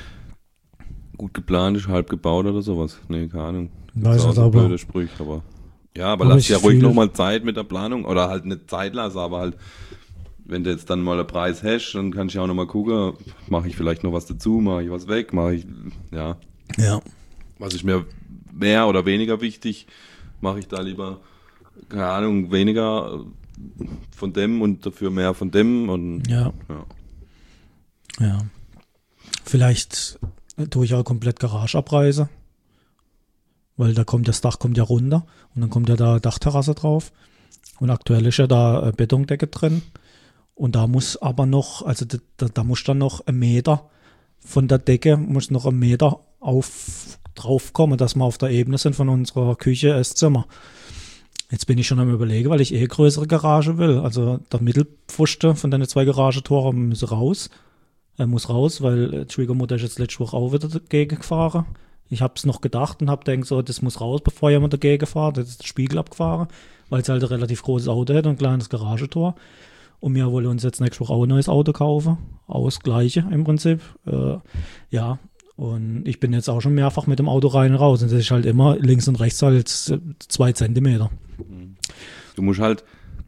Gut geplant ist halb gebaut oder sowas. Nee, keine Ahnung. Weiß Das nicht, ist auch so aber- blöde Sprüche, aber. Ja, aber Aber lass ich ja ruhig fühl- nochmal Zeit mit der Planung. Oder halt nicht Zeit lassen, aber halt, wenn du jetzt dann mal einen Preis hast, dann kannst du ja auch nochmal gucken, mache ich vielleicht noch was dazu, mache ich was weg, ja. Ja. Was ist mir mehr oder weniger wichtig, mache ich da lieber, keine Ahnung, weniger von dem und dafür mehr von dem und Ja. ja. Ja. Vielleicht tue ich auch komplett Garage abreißen. Weil das Dach kommt ja runter und dann kommt ja da Dachterrasse drauf. Und aktuell ist ja da Betondecke drin. Und da muss aber noch, also da muss dann noch 1 Meter von der Decke, muss noch 1 Meter drauf kommen, dass wir auf der Ebene sind von unserer Küche, Esszimmer. Jetzt bin ich schon am Überlegen, weil ich größere Garage will. Also der Mittelpfosten von den 2 Garagentore muss raus. Muss raus, weil die Schwiegermutter ist jetzt letzte Woche auch wieder dagegen gefahren. Ich habe es noch gedacht und habe gedacht, so, das muss raus, bevor jemand dagegen fährt. Das ist der Spiegel abgefahren, weil es halt ein relativ großes Auto hat und ein kleines Garagentor. Und wir wollen uns jetzt nächste Woche auch ein neues Auto kaufen. Auch das Gleiche im Prinzip. Ja, und ich bin jetzt auch schon mehrfach mit dem Auto rein und raus. Und das ist halt immer links und rechts halt 2 Zentimeter. Du musst halt,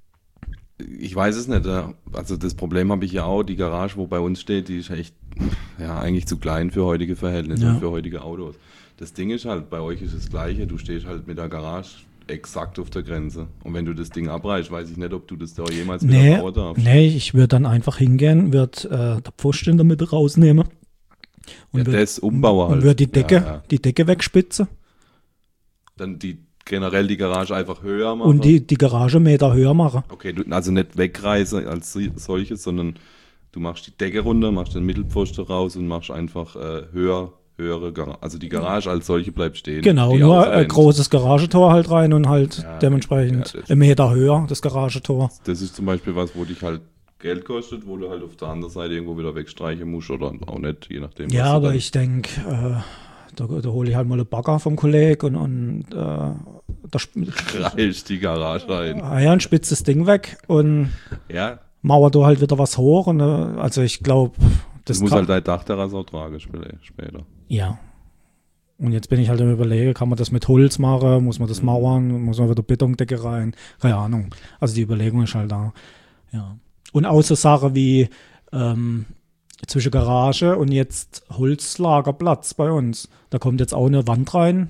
ich weiß es nicht, also das Problem habe ich ja auch, die Garage, wo bei uns steht, die ist echt, ja, eigentlich zu klein für heutige Verhältnisse Ja. und für heutige Autos. Das Ding ist halt, bei euch ist das Gleiche, du stehst halt mit der Garage exakt auf der Grenze. Und wenn du das Ding abreißt, weiß ich nicht, ob du das da jemals wieder bauen darfst. Nee, ich würde dann einfach hingehen, würde der Pfosten in der Mitte rausnehmen. Ja, Und das umbauen halt. Und würde Ja. die Decke wegspitzen Dann generell die Garage einfach höher machen. und die Garage 1 Meter höher machen. Okay, also nicht wegreißen als solches, sondern du machst die Decke runter, machst den Mittelpfosten raus und machst einfach höhere Garage. Also die Garage als solche bleibt stehen. Genau, die nur ein Außenwand. großes Garagentor halt rein und halt Ja, dementsprechend ja, das- 1 Meter höher, das Garagentor. Das ist zum Beispiel was, wo dich halt Geld kostet, wo du halt auf der anderen Seite irgendwo wieder wegstreichen musst oder auch nicht, je nachdem. Ja, was du aber dann- ich denke, da hole ich halt mal einen Bagger vom Kollegen und da reißt die Garage rein. ein spitzes Ding weg und Ja, mauer da halt wieder was hoch. Und also ich glaube, das muss halt dein Dachterrasse auch tragen später. Ja. Und jetzt bin ich halt am Überlegen, kann man das mit Holz machen, muss man das mauern, muss man wieder Betondecke rein, keine Ahnung. Also die Überlegung ist halt da. Ja. Und auch so Sachen wie zwischen Garage und jetzt Holzlagerplatz bei uns. Da kommt jetzt auch eine Wand rein.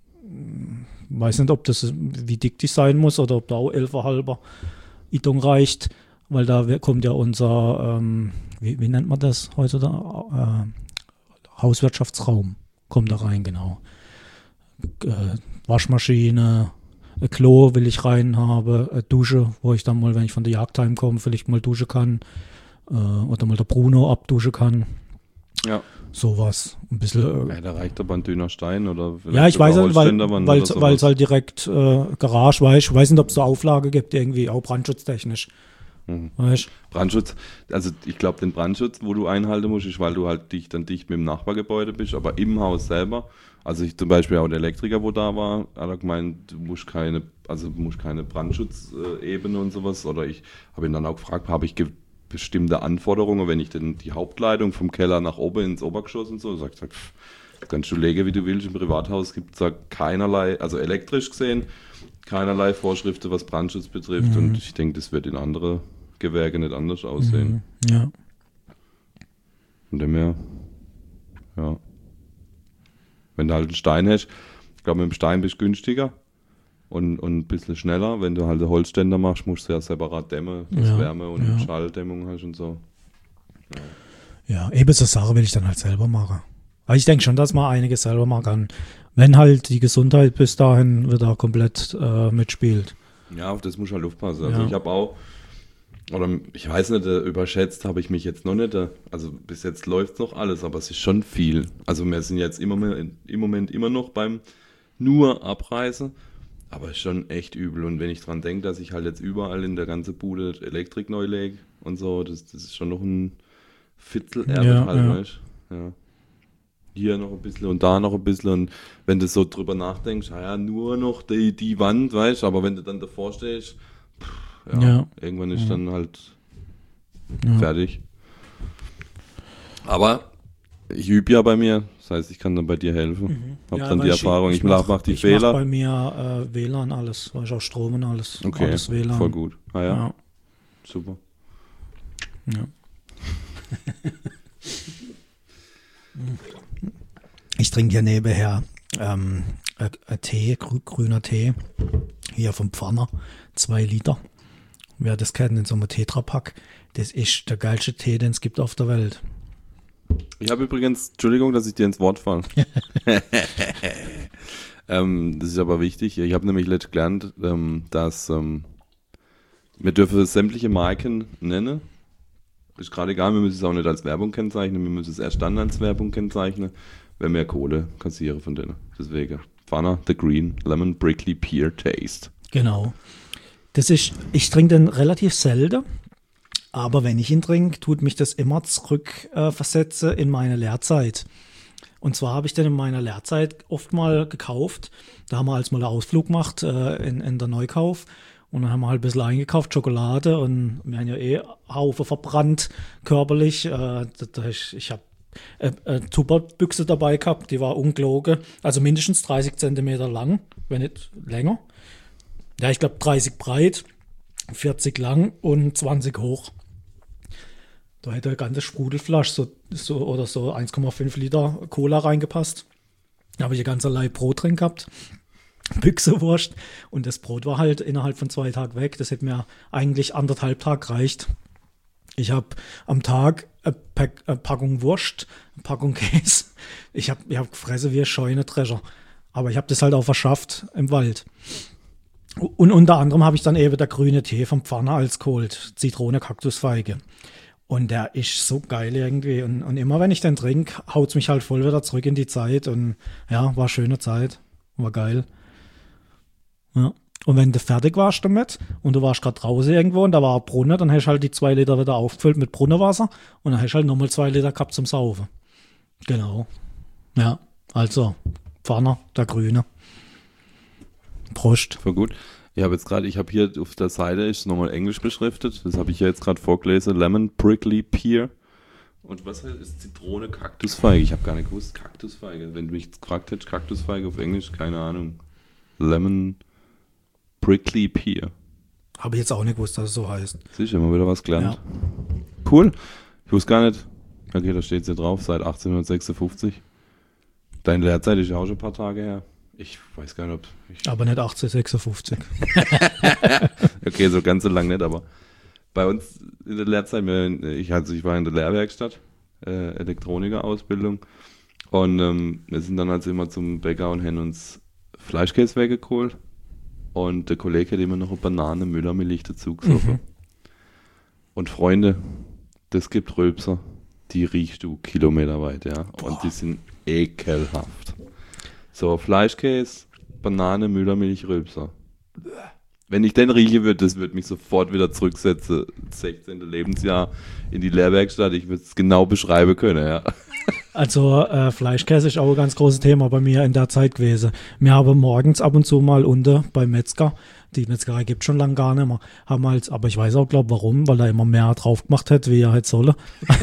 Weiß nicht, ob das, wie dick die sein muss oder ob da auch 11,5 Itung reicht, weil da kommt ja unser, wie nennt man das heute da? Hauswirtschaftsraum kommt da rein, genau. Waschmaschine, ein Klo will ich rein haben, eine Dusche, wo ich dann mal, wenn ich von der Jagd heimkomme, vielleicht mal duschen kann oder mal der Bruno abduschen kann. Ja. Sowas. Ein bisschen. Ja, da reicht aber ein dünner Stein oder vielleicht Ja, ich sogar weiß halt, Holzständerwand oder weil sowas. es halt direkt Garage war. Ich weiß nicht, ob es da Auflage gibt, irgendwie auch brandschutztechnisch. Weißt? Brandschutz, also ich glaube, den Brandschutz, wo du einhalten musst, ist, weil du halt dicht mit dem Nachbargebäude bist, aber im Haus selber, also ich zum Beispiel auch der Elektriker, wo da war, hat er gemeint, du musst keine Brandschutzebene und sowas, oder ich habe ihn dann auch gefragt, habe ich bestimmte Anforderungen, wenn ich denn die Hauptleitung vom Keller nach oben ins Obergeschoss und so, sagt, kannst du legen, wie du willst, im Privathaus gibt es da keinerlei, also elektrisch gesehen, keinerlei Vorschriften, was Brandschutz betrifft und ich denke, das wird in andere Gewerke nicht anders aussehen. Ja. Von dem her, ja. Wenn du halt einen Stein hast, ich glaube, mit dem Stein bist du günstiger und ein bisschen schneller. Wenn du halt den Holzständer machst, musst du ja separat dämmen, dass Ja, Wärme und ja. Schalldämmung hast und so. Ja, eben so Sache will ich dann halt selber machen. Aber ich denke schon, dass man einiges selber machen kann, wenn halt die Gesundheit bis dahin wieder komplett mitspielt. Ja, auf das muss ich halt aufpassen. Also Ja. ich habe auch, oder ich weiß nicht, überschätzt habe ich mich jetzt noch nicht. Also bis jetzt läuft noch alles, aber es ist schon viel. Also wir sind jetzt im Moment immer noch beim nur Abreißen, aber ist schon echt übel. Und wenn ich dran denke, dass ich halt jetzt überall in der ganzen Bude Elektrik neu lege und so, das ist schon noch ein Fitzel Ja, halt, ja. weißt du? Ja. Hier noch ein bisschen und da noch ein bisschen. Und wenn du so drüber nachdenkst, ja, nur noch die Wand, weißt du, aber wenn du dann davor stehst, Ja. irgendwann ist dann halt Ja. fertig. Aber ich übe ja bei mir, das heißt, ich kann dann bei dir helfen. Hab Ja, dann weil die Erfahrung, ich mach die ich Fehler. mach bei mir WLAN alles, weil ich auch Strom und alles. Okay, alles WLAN. voll gut. Ah ja, Ja. super. Ja. Ich trinke hier nebenher Tee, grüner Tee, hier vom Pfanner, 2 Liter. Wer das kennt, in so einem Tetrapack, das ist der geilste Tee, den es gibt auf der Welt. Ich habe übrigens, Entschuldigung, dass ich dir ins Wort falle. Das ist aber wichtig. Ich habe nämlich letztens gelernt, dass wir dürfen sämtliche Marken nennen. Ist gerade egal, wir müssen es auch nicht als Werbung kennzeichnen, wir müssen es erst dann als Werbung kennzeichnen, wenn wir Kohle kassieren von denen. Deswegen, Pfanner, The Green, Lemon Prickly Pear Taste. Genau. Das ist, ich trinke den relativ selten, aber wenn ich ihn trinke, tut mich das immer zurückversetze in meine Lehrzeit. Und zwar habe ich den in meiner Lehrzeit oft mal gekauft. Da haben wir als mal einen Ausflug gemacht in der Neukauf. Und dann haben wir halt ein bisschen eingekauft, Schokolade. Und wir haben ja Haufen verbrannt, körperlich. Ich habe Tupperbüchse dabei gehabt, die war ungelogen. Also mindestens 30 Zentimeter lang, wenn nicht länger. Ja, ich glaube 30 breit, 40 lang und 20 hoch. Da hätte eine ganze Sprudelflasche oder so 1,5 Liter Cola reingepasst. Da habe ich ein ganzer Laib Brot drin gehabt. Büchsewurst. Und das Brot war halt innerhalb von 2 Tagen weg. Das hätte mir eigentlich 1,5 Tage gereicht. Ich habe am Tag eine Packung Wurst, eine Packung Käse. Ich hab gefressen wie ein Scheunendrescher. Aber ich habe das halt auch verschafft im Wald. Und unter anderem habe ich dann eben der grüne Tee vom Pfanner als geholt. Zitrone, Kaktusfeige. Und der ist so geil irgendwie. Und immer wenn ich den trinke, haut es mich halt voll wieder zurück in die Zeit. Und ja, war schöne Zeit. War geil. Ja. Und wenn du fertig warst damit und du warst gerade draußen irgendwo und da war ein Brunnen, dann hast du halt die 2 Liter wieder aufgefüllt mit Brunnenwasser und dann hast du halt nochmal 2 Liter gehabt zum Saufen. Genau. Ja, also Pfanner, der Grüne. Prost. Voll gut. Ich habe hier auf der Seite, ist nochmal Englisch beschriftet, das habe ich ja jetzt gerade vorgelesen, Lemon Prickly Pear. Und was ist Zitrone, Kaktusfeige? Ich habe gar nicht gewusst, Kaktusfeige. Wenn du mich gefragt hättest, Kaktusfeige auf Englisch, keine Ahnung. Lemon Prickly Pear. Habe ich jetzt auch nicht gewusst, dass es so heißt. Sicher, mal wieder was gelernt. Ja. Cool. Ich wusste gar nicht. Okay, da steht es ja drauf, seit 1856. Deine Lehrzeit ist ja auch schon ein paar Tage her. Ich weiß gar nicht, ob ich... Aber nicht 1856. Okay, so ganz so lang nicht, aber bei uns in der Lehrzeit, ich war in der Lehrwerkstatt, Elektroniker-Ausbildung, und wir sind dann also immer zum Bäcker und haben uns Fleischkäse weggeholt und der Kollege hat immer noch eine Banane Müllermilch dazu gesoffen. Und Freunde, das gibt Rülpser, die riechst du kilometerweit, ja, und die sind ekelhaft. So, Fleischkäse, Banane, Müllermilch, Rülpser. Wenn ich den rieche würde, das würde mich sofort wieder zurücksetzen, 16. Lebensjahr in die Lehrwerkstatt. Ich würde es genau beschreiben können, ja. Also Fleischkäse ist auch ein ganz großes Thema bei mir in der Zeit gewesen. Wir haben morgens ab und zu mal unten beim Metzger, die Metzgerei gibt schon lange gar nicht mehr, aber ich weiß auch, glaube warum, weil er immer mehr drauf gemacht hat, wie er halt solle.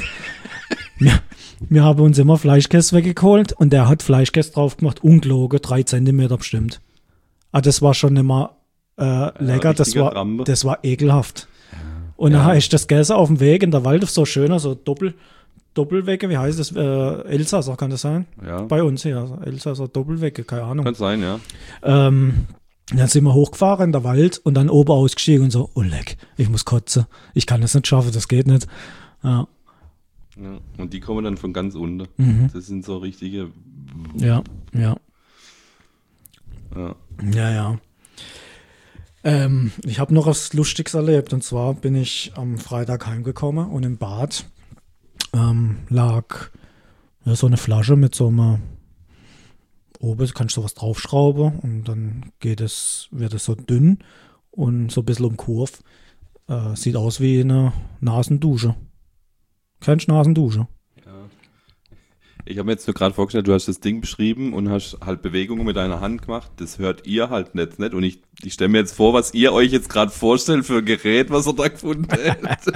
Wir haben uns immer Fleischkäse weggeholt und der hat Fleischkäse drauf gemacht, ungelogen, 3 Zentimeter bestimmt. Ah, das war schon immer lecker, das war ekelhaft. Und dann ist das Käse auf dem Weg in der Wald auf so schöner, so Doppelwege, wie heißt das? Elsasser, kann das sein? Ja. Bei uns hier, Elsasser Doppelwege, keine Ahnung. Kann sein, ja. Und dann sind wir hochgefahren in der Wald und dann oben ausgestiegen und so, oh leck, ich muss kotzen. Ich kann das nicht schaffen, das geht nicht. Ja. Ja. Und die kommen dann von ganz unten. Das sind so richtige. Ja. Ja. Ja. Ich habe noch was Lustiges erlebt und zwar bin ich am Freitag heimgekommen und im Bad lag so eine Flasche mit so einem oben, kannst du was draufschrauben und dann wird es so dünn und so ein bisschen umkurvt. Sieht aus wie eine Nasendusche. Kennst du Nasendusche? Ich habe mir jetzt nur gerade vorgestellt, du hast das Ding beschrieben und hast halt Bewegungen mit deiner Hand gemacht. Das hört ihr halt nicht. Und ich stelle mir jetzt vor, was ihr euch jetzt gerade vorstellt für ein Gerät, was ihr da gefunden habt.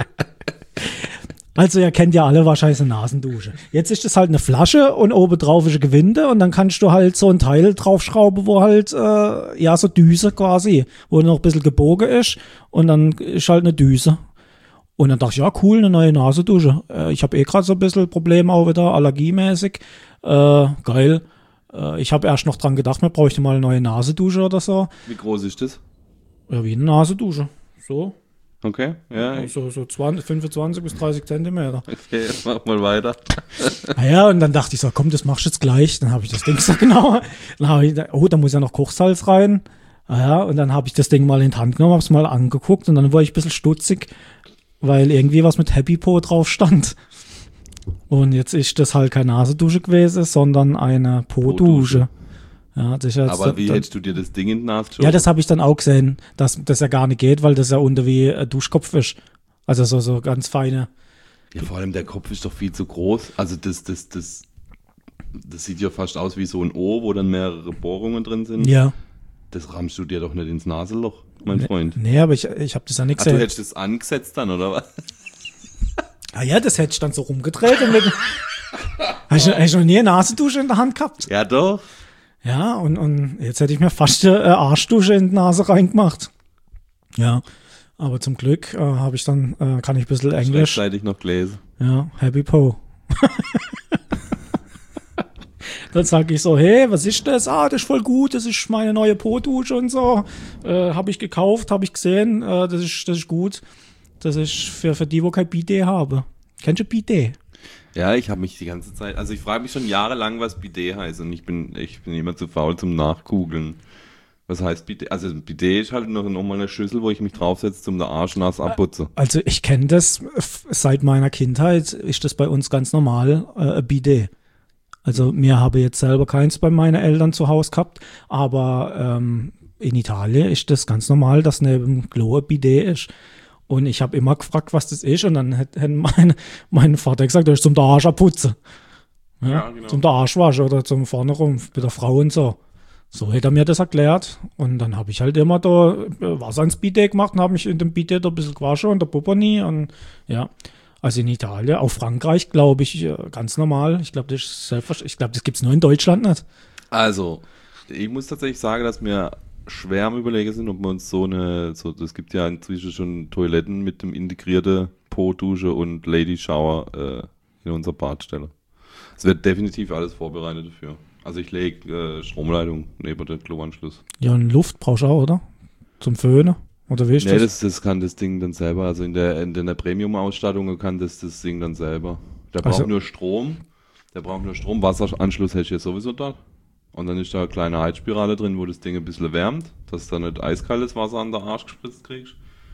Also ihr kennt ja alle wahrscheinlich eine Nasendusche. Jetzt ist das halt eine Flasche und oben drauf ist ein Gewinde und dann kannst du halt so ein Teil draufschrauben, wo halt, so Düse quasi, wo noch ein bisschen gebogen ist und dann ist halt eine Düse. Und dann dachte ich, ja cool, eine neue Nasendusche. Ich habe gerade so ein bisschen Probleme auch wieder, allergiemäßig. Geil. Ich habe erst noch dran gedacht, man bräuchte mal eine neue Nasendusche oder so. Wie groß ist das? Ja, wie eine Nasendusche. So. Okay, ja. So 25 bis 30 Zentimeter. Okay, mach mal weiter. Naja, und dann dachte ich so, komm, das machst du jetzt gleich. Dann habe ich das Ding so genau. Dann habe ich, da muss ja noch Kochsalz rein. Ja, und dann habe ich das Ding mal in die Hand genommen, habe es mal angeguckt und dann war ich ein bisschen stutzig, weil irgendwie was mit Happy Po drauf stand. Und jetzt ist das halt keine Nasendusche gewesen, sondern eine Po-Dusche. Ja, das ist jetzt aber wie hättest du dir das Ding in die Nase geschoben? Ja, das habe ich dann auch gesehen, dass das ja gar nicht geht, weil das ja unter wie ein Duschkopf ist. Also so ganz feine. Ja, vor allem der Kopf ist doch viel zu groß. Also das sieht ja fast aus wie so ein O, wo dann mehrere Bohrungen drin sind. Ja. Das rammst du dir doch nicht ins Nasenloch, mein Freund. Nee, aber ich habe das ja nicht gesehen. Du hättest das angesetzt dann, oder was? Ah ja, das hätte ich dann so rumgedreht. Und hast du noch nie eine Nasendusche in der Hand gehabt? Ja, doch. Ja, und jetzt hätte ich mir fast eine Arschdusche in die Nase reingemacht. Ja, aber zum Glück kann ich ein bisschen Englisch. Gleichzeitig noch gelesen. Ja, Happy Po. Dann sage ich so, hey, was ist das? Das ist voll gut, das ist meine neue Po-Dusche und so. Habe ich gekauft, habe ich gesehen, das ist gut. Das ist für die, wo kein Bidet haben. Kennst du Bidet? Ja, ich habe mich die ganze Zeit, also ich frage mich schon jahrelang, was Bidet heißt und ich bin immer zu faul zum Nachgoogeln. Was heißt Bidet? Also Bidet ist halt noch mal eine Schüssel, wo ich mich draufsetze, zum den Arsch nass abputze. Also ich kenne das, seit meiner Kindheit ist das bei uns ganz normal, ein Bidet. Also mir habe jetzt selber keins bei meinen Eltern zu Hause gehabt, aber in Italien ist das ganz normal, dass neben dem Klo ein Bidet ist. Und ich habe immer gefragt, was das ist. Und dann hat mein Vater gesagt, das ist zum der Arsch abputzen. Ja, genau. Zum der Arsch waschen oder zum vorne rum mit der Frau und so. So hat er mir das erklärt. Und dann habe ich halt immer da Wasser ins Bidet gemacht und habe mich in dem Bidet da ein bisschen gewaschen und der Pupponi. Und ja, also in Italien, auch Frankreich, glaube ich, ganz normal. Ich glaube, das ist selbstverständlich. Ich glaube, das gibt es nur in Deutschland nicht. Also, ich muss tatsächlich sagen, dass wir schwer am Überlegen sind, ob wir uns es gibt ja inzwischen schon Toiletten mit dem integrierten Po-Dusche und Lady Shower in unser Bad stellen. Es wird definitiv alles vorbereitet dafür. Also ich lege Stromleitung neben den Kloanschluss. Ja, und Luft brauchst du auch, oder? Zum Föhnen? Oder wie ist das? Das kann das Ding dann selber. Also in der Premium-Ausstattung kann das Ding dann selber. Der braucht nur Strom. Wasseranschluss hätte ich ja sowieso dort. Und dann ist da eine kleine Heizspirale drin, wo das Ding ein bisschen wärmt, dass du dann nicht eiskaltes Wasser an den Arsch gespritzt kriegst.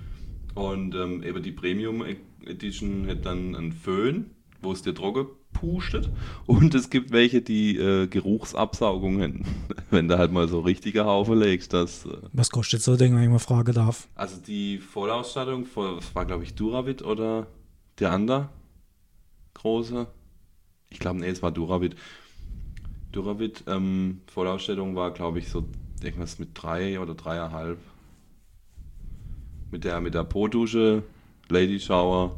Und eben die Premium Edition hat dann einen Föhn, wo es dir trocken pustet. Und es gibt welche, die Geruchsabsaugung haben. Wenn du halt mal so richtige Haufen legst. Was kostet so ein Ding, wenn ich mal fragen darf? Also die Vollausstattung, das war glaube ich Duravit oder der andere große. Ich glaube, es war Duravit. Vollausstattung war, glaube ich, so irgendwas mit 3 oder 3,5. Mit der Po-Dusche, Lady Shower,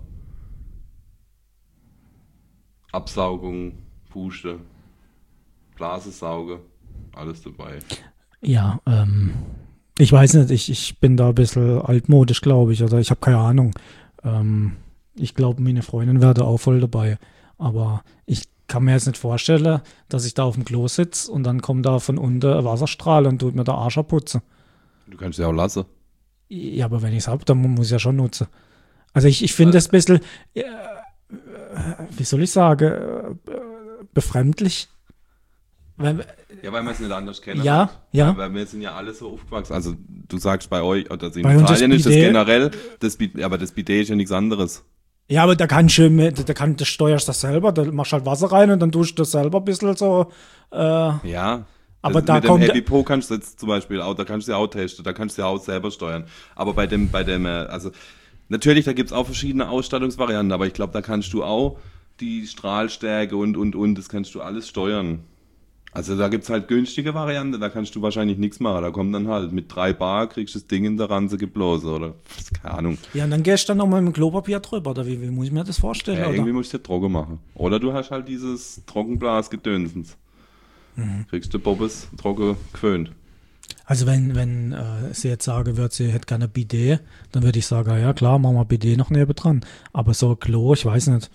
Absaugung, Puste, Blasesauge, alles dabei. Ja, ich weiß nicht, ich bin da ein bisschen altmodisch, glaube ich, oder ich habe keine Ahnung. Ich glaube, meine Freundin wäre da auch voll dabei, aber ich kann mir jetzt nicht vorstellen, dass ich da auf dem Klo sitze und dann kommt da von unten ein Wasserstrahl und tut mir den Arsch abputzen. Du kannst ja auch lassen. Ja, aber wenn ich es habe, dann muss ich ja schon nutzen. Also ich finde das ein bisschen, wie soll ich sagen, befremdlich. Weil, Ja, weil wir es nicht anders kennen. Ja, ja. Weil wir sind ja alle so aufgewachsen. Also du sagst bei euch, oder in Bei uns Italien das ist das Bidet- generell, aber das Bidet ist ja nichts anderes. Ja, aber das steuerst du das selber, da machst halt Wasser rein und dann tust du das selber ein bisschen so. Ja. Aber das, da mit dem kommt- Happy Po kannst du jetzt zum Beispiel auch, da kannst du ja auch testen, da kannst du ja auch selber steuern. Aber also natürlich, da gibt's auch verschiedene Ausstattungsvarianten, aber ich glaube, da kannst du auch die Strahlstärke und, das kannst du alles steuern. Also da gibt's halt günstige Varianten, da kannst du wahrscheinlich nichts machen. Da kommt dann halt mit 3 Bar, kriegst du das Ding in der Ranze geblasen oder keine Ahnung. Ja, und dann gehst du dann nochmal mit dem Klopapier drüber, oder wie muss ich mir das vorstellen? Ja, oder? irgendwie musst du ja trocken machen. Oder du hast halt dieses Trockenblasgedönsens. Kriegst du Bobbes trocken geföhnt. Also wenn sie jetzt sagen würde, sie hätte gerne Bidet, dann würde ich sagen, ja klar, machen wir Bidet noch nebendran. Aber so Klo, ich weiß nicht.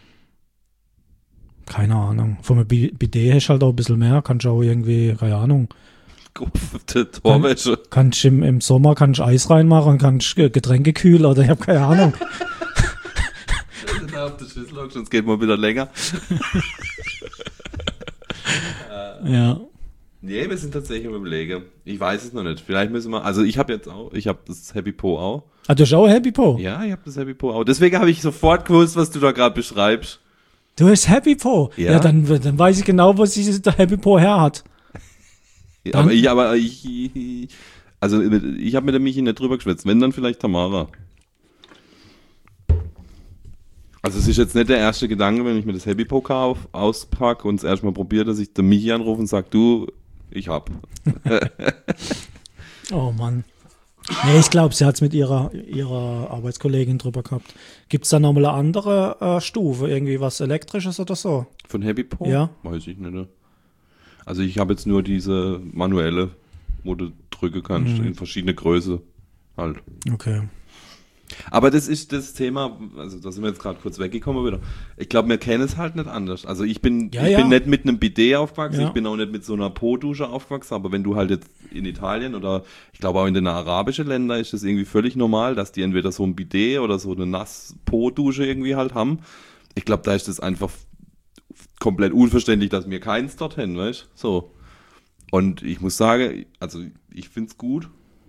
Keine Ahnung. Von einem Bidet hast du halt auch ein bisschen mehr. Kannst du auch irgendwie, keine Ahnung. Gupfte Torwäsche. Kannst im Sommer kannst Eis reinmachen, kannst Getränke kühlen oder ich habe keine Ahnung. Auf der Schüssel hockst, sonst geht mal wieder länger. Ja. Nee, wir sind tatsächlich im Überlegen. Ich weiß es noch nicht. Vielleicht müssen wir, also ich habe das Happy Po auch. Ah, du hast auch Happy Po? Ja, ich habe das Happy Po auch. Deswegen habe ich sofort gewusst, was du da gerade beschreibst. Du hast Happy Po? Ja. Ja, dann weiß ich genau, wo sich der Happy Po her hat. Aber ich habe mit der Michi nicht drüber geschwätzt. Wenn, dann vielleicht Tamara. Also es ist jetzt nicht der erste Gedanke, wenn ich mir das Happy Po auspacke und es erstmal probiere, dass ich den Michi anrufe und sage, du, ich hab. Oh Mann. Nee, ich glaube, sie hat es mit ihrer Arbeitskollegin drüber gehabt. Gibt es da nochmal eine andere Stufe? Irgendwie was Elektrisches oder so? Von Happy Po? Ja. Weiß ich nicht. Also ich habe jetzt nur diese manuelle, wo du drücken kannst, in verschiedene Größe halt. Okay. Aber das ist das Thema, also da sind wir jetzt gerade kurz weggekommen wieder. Ich glaube, wir kennen es halt nicht anders. Also ich bin nicht mit einem Bidet aufgewachsen, Ja. ich bin auch nicht mit so einer Po-Dusche aufgewachsen, aber wenn du halt jetzt in Italien oder ich glaube auch in den arabischen Ländern ist das irgendwie völlig normal, dass die entweder so ein Bidet oder so eine Nass-Po-Dusche irgendwie halt haben. Ich glaube, da ist das einfach komplett unverständlich, dass wir keins dorthin, weißt du? So. Und ich muss sagen, also ich find's gut.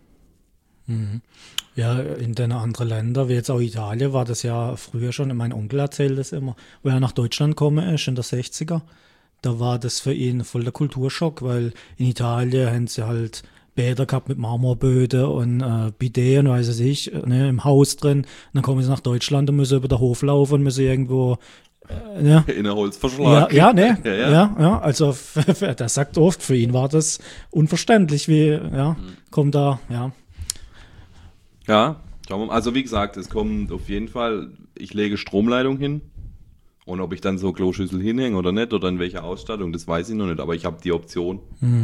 Ja, in den anderen Ländern, wie jetzt auch Italien, war das ja früher schon, mein Onkel erzählt das immer, wo er nach Deutschland gekommen ist, in der 60er, da war das für ihn voll der Kulturschock, weil in Italien haben sie halt Bäder gehabt mit Marmorböden und Bidet und weiß ich, ne, im Haus drin. Und dann kommen sie nach Deutschland und müssen über den Hof laufen und müssen irgendwo, ne. In der Holzverschlag. Ja, also der sagt oft, für ihn war das unverständlich, kommt da, ja. Ja, schauen wir mal. Also wie gesagt, es kommt auf jeden Fall, ich lege Stromleitung hin und ob ich dann so Kloschüssel hinhänge oder nicht oder in welcher Ausstattung, das weiß ich noch nicht, aber ich habe die Option.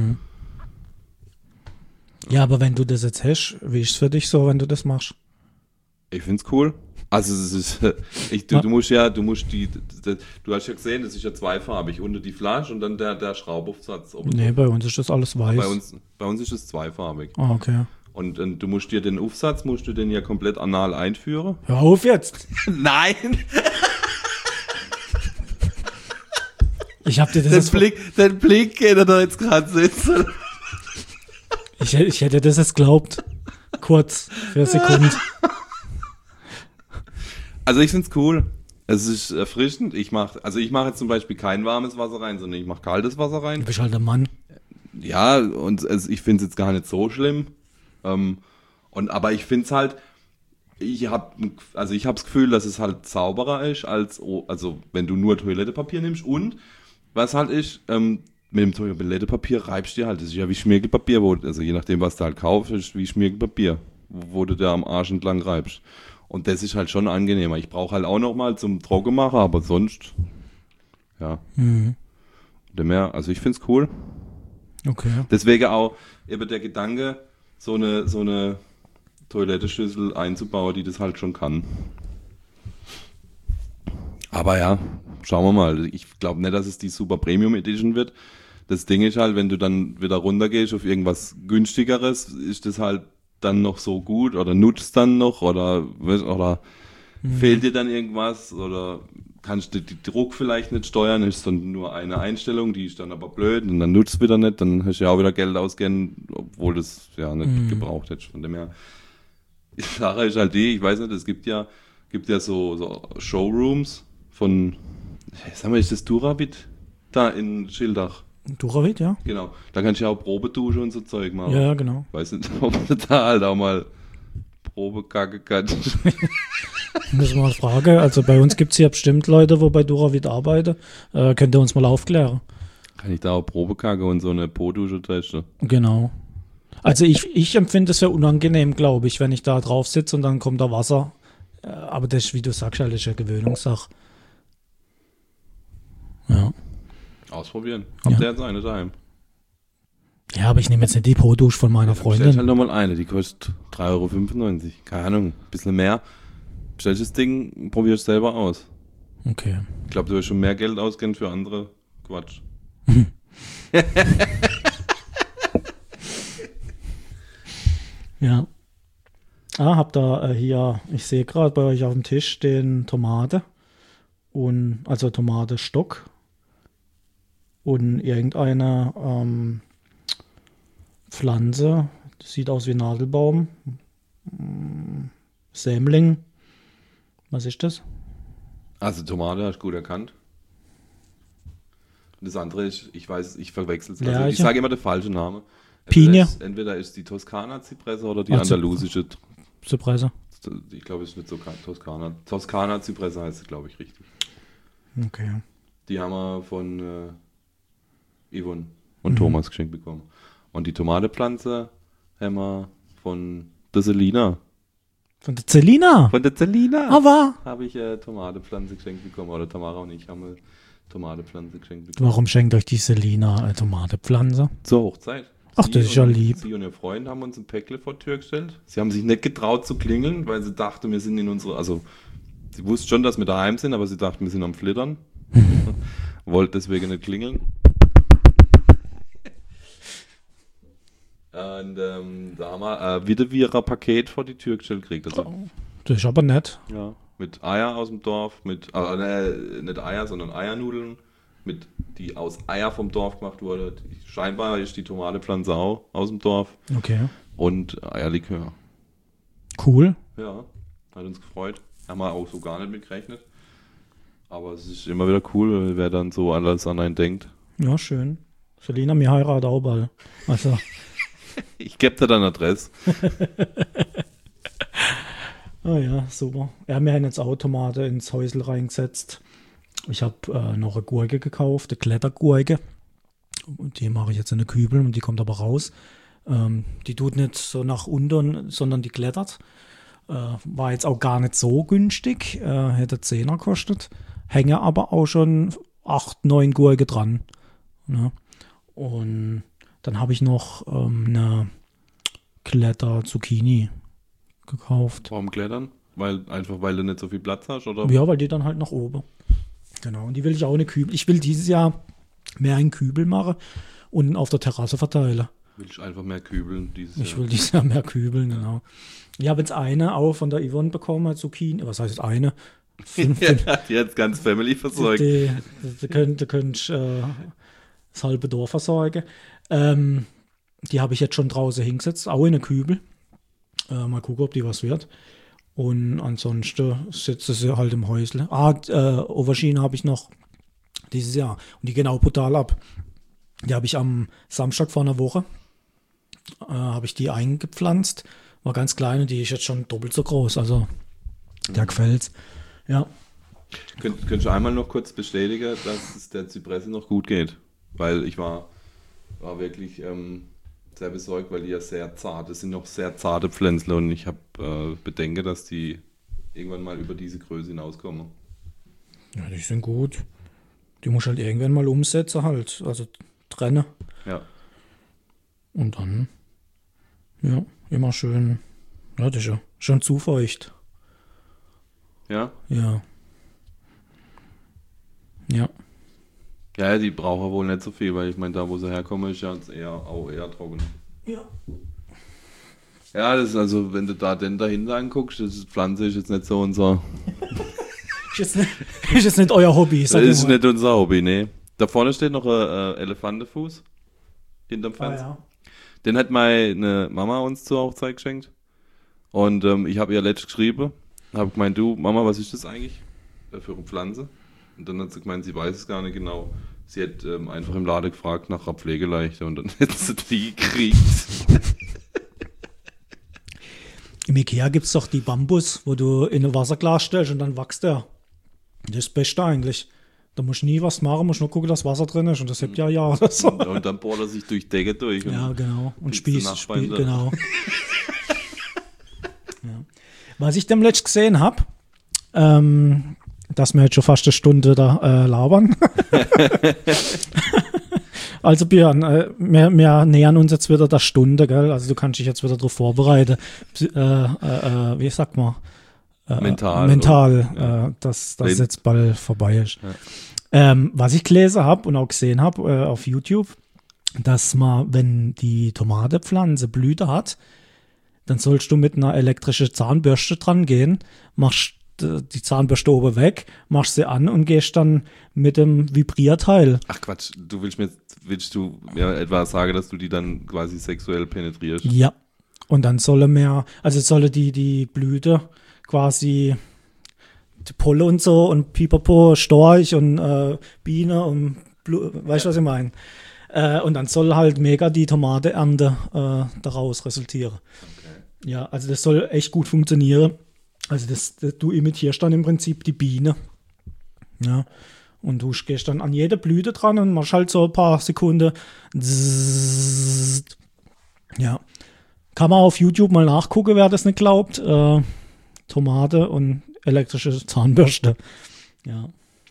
Ja, aber wenn du das jetzt hast, wie ist es für dich so, wenn du das machst? Ich find's cool. Also es ist, du musst du hast ja gesehen, das ist ja zweifarbig, unter die Flasche und dann der Schraubaufsatz. Nee, bei uns ist das alles weiß. Bei uns ist es zweifarbig. Ah, okay. Und du musst dir den Aufsatz, ja komplett anal einführen. Hör auf jetzt! Nein! Ich hab dir das Den Blick geht er da jetzt gerade sitzen. ich hätte das jetzt glaubt. Kurz, für eine Sekunde. Also ich find's cool. Es ist erfrischend. Ich mache jetzt zum Beispiel kein warmes Wasser rein, sondern ich mache kaltes Wasser rein. Du bist halt ein Mann. Ja, und ich finde es jetzt gar nicht so schlimm. Aber ich finde es halt, ich habe das Gefühl, dass es halt sauberer ist, also wenn du nur Toilettepapier nimmst. Und was halt ist, mit dem Toilettepapier reibst du dir halt, das ist ja wie Schmirgelpapier, also je nachdem, was du halt kaufst, ist wie Schmirgelpapier, wo du dir am Arsch entlang reibst. Und das ist halt schon angenehmer. Ich brauche halt auch noch mal zum Trockenmachen, aber sonst, ja. Also ich finde es cool. Okay. Deswegen auch eben der Gedanke, so eine Toiletteschüssel einzubauen, die das halt schon kann. Aber ja, schauen wir mal. Ich glaube nicht, dass es die Super Premium Edition wird. Das Ding ist halt, wenn du dann wieder runtergehst auf irgendwas günstigeres, ist das halt dann noch so gut oder nutzt dann noch oder fehlt dir dann irgendwas oder kannst du den Druck vielleicht nicht steuern, ist dann nur eine Einstellung, die ist dann aber blöd und dann nutzt wieder nicht, dann hast du ja auch wieder Geld ausgeben, obwohl das ja nicht gebraucht hättest. Von dem her, die Sache ist halt die, ich weiß nicht, es gibt ja so Showrooms von, sag mal, ist das Durabit da in Schildach? Duravit, ja? Genau, da kannst du ja auch Probedusche und so Zeug machen. Ja, genau. Weiß nicht, ob du da halt auch mal Probekacke kannst. Das ist mal eine Frage. Also bei uns gibt es hier bestimmt Leute, wo bei Duravit arbeiten. Könnt ihr uns mal aufklären? Kann ich da auch Probekacke und so eine Po-Dusche testen? Genau. Also ich empfinde es für unangenehm, glaube ich, wenn ich da drauf sitze und dann kommt da Wasser. Aber das ist, wie du sagst, halt, das ist eine Gewöhnungssache. Ja. Ausprobieren. Habt ihr jetzt eine daheim? Ja, aber ich nehme jetzt nicht die Po-Dusche von meiner Bestellst Freundin. halt nochmal eine, die kostet 3,95 €. Keine Ahnung, ein bisschen mehr. Bestellst das Ding, probierst es selber aus. Okay. Ich glaube, du hast schon mehr Geld ausgegeben für andere Quatsch. Ja. Habt ihr hier, ich sehe gerade bei euch auf dem Tisch stehen Tomate und also Tomatenstock und irgendeine Pflanze, das sieht aus wie Nadelbaum, Sämling. Was ist das? Also Tomate hast du gut erkannt. Das andere ist, ich weiß, ich verwechsel es. Also Lerche. ich sage immer den falschen Namen. Pinie. Entweder ist die Toskana-Zypresse oder die Ach, andalusische. Zypresse. Ich glaube, es ist nicht so Toskana. Toskana-Zypresse heißt es, glaube ich, richtig. Okay. Die haben wir von Yvonne und Thomas geschenkt bekommen. Und die Tomatepflanze haben wir von der Selina. Von der Celina. Von der Selina Aber habe ich Tomatepflanze geschenkt bekommen. Oder Tamara und ich haben eine Tomatepflanze geschenkt bekommen. warum schenkt euch die Selina eine Tomatepflanze? Zur Hochzeit. Ach, das ist ja lieb. Sie und ihr Freund haben uns ein Päckle vor die Tür gestellt. Sie haben sich nicht getraut zu klingeln, weil sie dachten, wir sind in unsere, also sie wussten schon, dass wir daheim sind, aber sie dachten, wir sind am Flittern. Wollte deswegen nicht klingeln. Und da haben wir ein Wiedervierer-Paket vor die Tür gestellt gekriegt. Also, Das ist aber nett. ja, mit Eier aus dem Dorf, nicht Eier, sondern Eiernudeln, die aus Eier vom Dorf gemacht wurde. Scheinbar ist die Tomatepflanze auch aus dem Dorf. Okay. Und Eierlikör. Cool. Ja, hat uns gefreut. Haben wir auch so gar nicht mit gerechnet. Aber es ist immer wieder cool, wer dann so alles an einen denkt. Ja, schön. Selina, mir heiratet auch bald. Also, Ich gebe dir dann Adresse. ja, super. Ja, wir haben jetzt auch Tomate ins Häusl reingesetzt. Ich habe noch eine Gurke gekauft, eine Klettergurke. Und die mache ich jetzt in eine Kübel und die kommt aber raus. Die tut nicht so nach unten, sondern die klettert. War jetzt auch gar nicht so günstig. Hätte 10er gekostet. Hänge aber auch schon 8, 9 Gurke dran. Ja. Und dann habe ich noch eine Kletter-Zucchini gekauft. Warum klettern? Weil du nicht so viel Platz hast, oder? Ja, weil die dann halt nach oben. Genau, und die will ich auch in eine Kübel. Ich will dieses Jahr mehr in Kübel machen und auf der Terrasse verteilen. Will ich einfach mehr kübeln dieses Ich Jahr. will dieses Jahr mehr kübeln, genau. Ich habe jetzt eine auch von der Yvonne bekommen, Zucchini. Was heißt eine? Fünf, Die hat ganz Family versorgt. die könnt das halbe Dorf versorgen. Die habe ich jetzt schon draußen hingesetzt, auch in eine Kübel. Mal gucken, ob die was wird. Und ansonsten sitzt sie halt im Häusle. Aubergine habe ich noch dieses Jahr. Und die gehen auch brutal ab. Die habe ich am Samstag vor einer Woche habe ich die eingepflanzt. War ganz klein und die ist jetzt schon doppelt so groß. Also der gefällt's. Ja. Könntest du einmal noch kurz bestätigen, dass es der Zypresse noch gut geht? Weil ich war wirklich sehr besorgt, weil die ja sehr zart, das sind noch sehr zarte Pflänzle und ich habe Bedenken, dass die irgendwann mal über diese Größe hinauskommen. Ja, die sind gut. Die muss halt irgendwann mal umsetzen halt. Also trennen. Ja. Und dann, ja, immer schön. Ja, das ist ja schon zu feucht. Ja? Ja. Ja. Ja, die brauchen wohl nicht so viel, weil ich meine, da wo sie herkommen, ist ja jetzt auch eher trocken. Ja. Ja, das ist also, wenn du da denn dahinter anguckst, das Pflanze ist jetzt nicht so unser. Ist jetzt nicht euer Hobby, Das sag ich ist mal. nicht unser Hobby, nee. Da vorne steht noch ein Elefantenfuß hinterm Fenster. Ja. Den hat meine Mama uns zur Hochzeit geschenkt. Und ich habe ihr letztens geschrieben, habe gemeint, du Mama, was ist das eigentlich für eine Pflanze? Und dann hat sie gemeint, sie weiß es gar nicht genau. Sie hat einfach im Laden gefragt nach einer Pflegeleichte und dann hätte sie die gekriegt. Im Ikea gibt es doch die Bambus, wo du in ein Wasserglas stellst und dann wächst der. Das ist das Beste eigentlich. Da musst du nie was machen, musst nur gucken, dass Wasser drin ist und das hebt ja Jahre oder so. Und dann bohrt er sich durch die Decke durch. Ja, genau. Und Pizza Spieß, Nachbarn da. genau. Ja. Was ich dem letzten gesehen habe, dass wir jetzt schon fast eine Stunde da labern. Also Björn, wir nähern uns jetzt wieder der Stunde, gell? Also du kannst dich jetzt wieder darauf vorbereiten. Wie sagt man? Mental. Dass das jetzt bald vorbei ist. Ja. Was ich gelesen habe und auch gesehen habe auf YouTube, dass man, wenn die Tomatepflanze Blüte hat, dann sollst du mit einer elektrischen Zahnbürste dran gehen, machst die Zahnbürste oben weg, machst sie an und gehst dann mit dem Vibrierteil. Ach Quatsch, willst du mir etwa sagen, dass du die dann quasi sexuell penetrierst? Ja. Und dann solle die Blüte quasi die Polle und so und Pipapo, Storch und Biene und weißt du, was ich meine? Und dann soll halt mega die Tomateernte daraus resultieren. Okay. Ja, also das soll echt gut funktionieren. Also du imitierst dann im Prinzip die Biene. Ja. Und du gehst dann an jede Blüte dran und machst halt so ein paar Sekunden. Ja. Kann man auf YouTube mal nachgucken, wer das nicht glaubt. Tomate und elektrische Zahnbürste. Ja.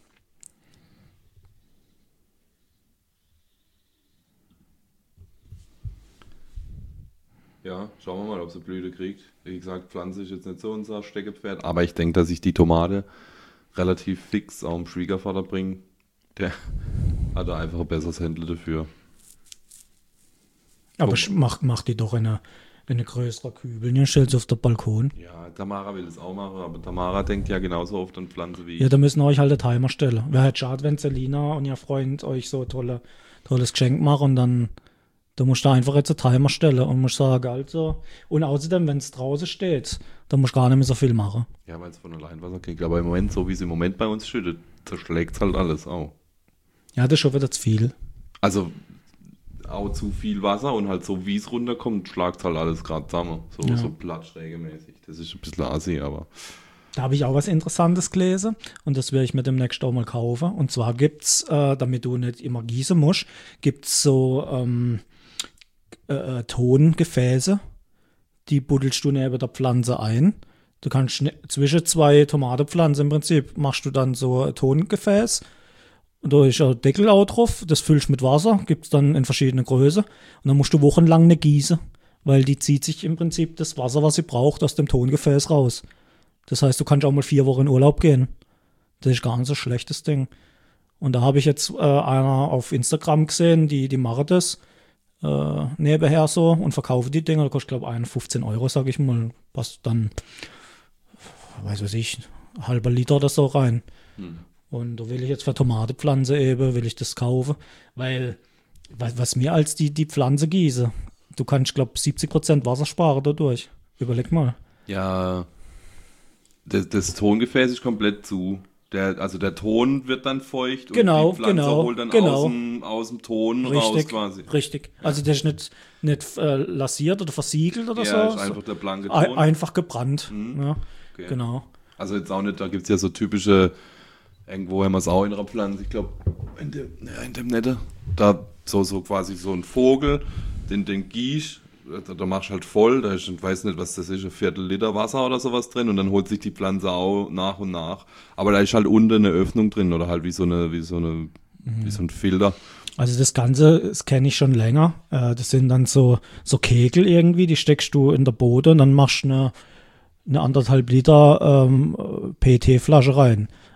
Ja, schauen wir mal, ob sie Blüte kriegt. Wie gesagt, Pflanze ist jetzt nicht so unser Steckenpferd, aber ich denke, dass ich die Tomate relativ fix auch dem Schwiegervater bringe. Der hat da einfach ein besseres Händler dafür. Aber mach die doch in eine größere Kübel, ne? Stellst du auf den Balkon. Ja, Tamara will das auch machen, aber Tamara denkt ja genauso oft an Pflanze wie ich. Ja, da müssen euch halt einen Timer stellen. Wäre halt schade, wenn Selina und ihr Freund euch so tolles Geschenk machen und dann da musst du einfach jetzt einen Timer stellen und musst sagen, also, und außerdem, wenn es draußen steht, dann musst du gar nicht mehr so viel machen. Ja, weil es von allein Wasser kriegt. Aber im Moment, so wie es im Moment bei uns schüttet, zerschlägt es halt alles auch. Ja, das ist schon wieder zu viel. Also auch zu viel Wasser und halt so wie es runterkommt, schlagt halt alles gerade zusammen. So plattschrägemäßig. Das ist ein bisschen assi, aber. Da habe ich auch was Interessantes gelesen und das werde ich mir demnächst auch mal kaufen. Und zwar gibt es, damit du nicht immer gießen musst, gibt es so Tongefäße, die buddelst du neben der Pflanze ein. Du kannst zwischen zwei Tomatenpflanzen im Prinzip machst du dann so ein Tongefäß. Und da ist ein Deckel auch drauf, das füllst mit Wasser, gibt es dann in verschiedene Größe. Und dann musst du wochenlang nicht gießen, weil die zieht sich im Prinzip das Wasser, was sie braucht, aus dem Tongefäß raus. Das heißt, du kannst auch mal 4 Wochen in Urlaub gehen. Das ist gar nicht so ein schlechtes Ding. Und da habe ich jetzt einer auf Instagram gesehen, die machen das nebenher so und verkaufen die Dinger. Da kostet, glaube ich, 15 €, sage ich mal. Passt dann, weiß ich, ein halber Liter oder so rein. Und da will ich jetzt für Tomatepflanze eben, will ich das kaufen. Weil, was mir als die Pflanze gieße, du kannst, glaube ich, 70% Wasser sparen dadurch. Überleg mal. Ja, das Tongefäß ist komplett zu. Der Ton wird dann feucht und die Pflanze holt dann aus dem Ton raus quasi. Richtig. Also der ist nicht lasiert oder versiegelt oder so. Ja, ist einfach der blanke Ton. Einfach gebrannt. Ja, okay. Genau. Also jetzt auch nicht, da gibt es ja so typische, irgendwo haben wir es auch in einer Pflanze, ich glaube, in dem Nette, da so quasi so ein Vogel, den gießt, da machst du halt voll, da ist, ich weiß nicht, was das ist, ein Viertel-Liter Wasser oder sowas drin und dann holt sich die Pflanze auch nach und nach. Aber da ist halt unten eine Öffnung drin oder halt wie so ein Filter. Also das Ganze, das kenne ich schon länger. Das sind dann so Kegel irgendwie, die steckst du in der Boden und dann machst du eine 1,5 Liter PET-Flasche rein.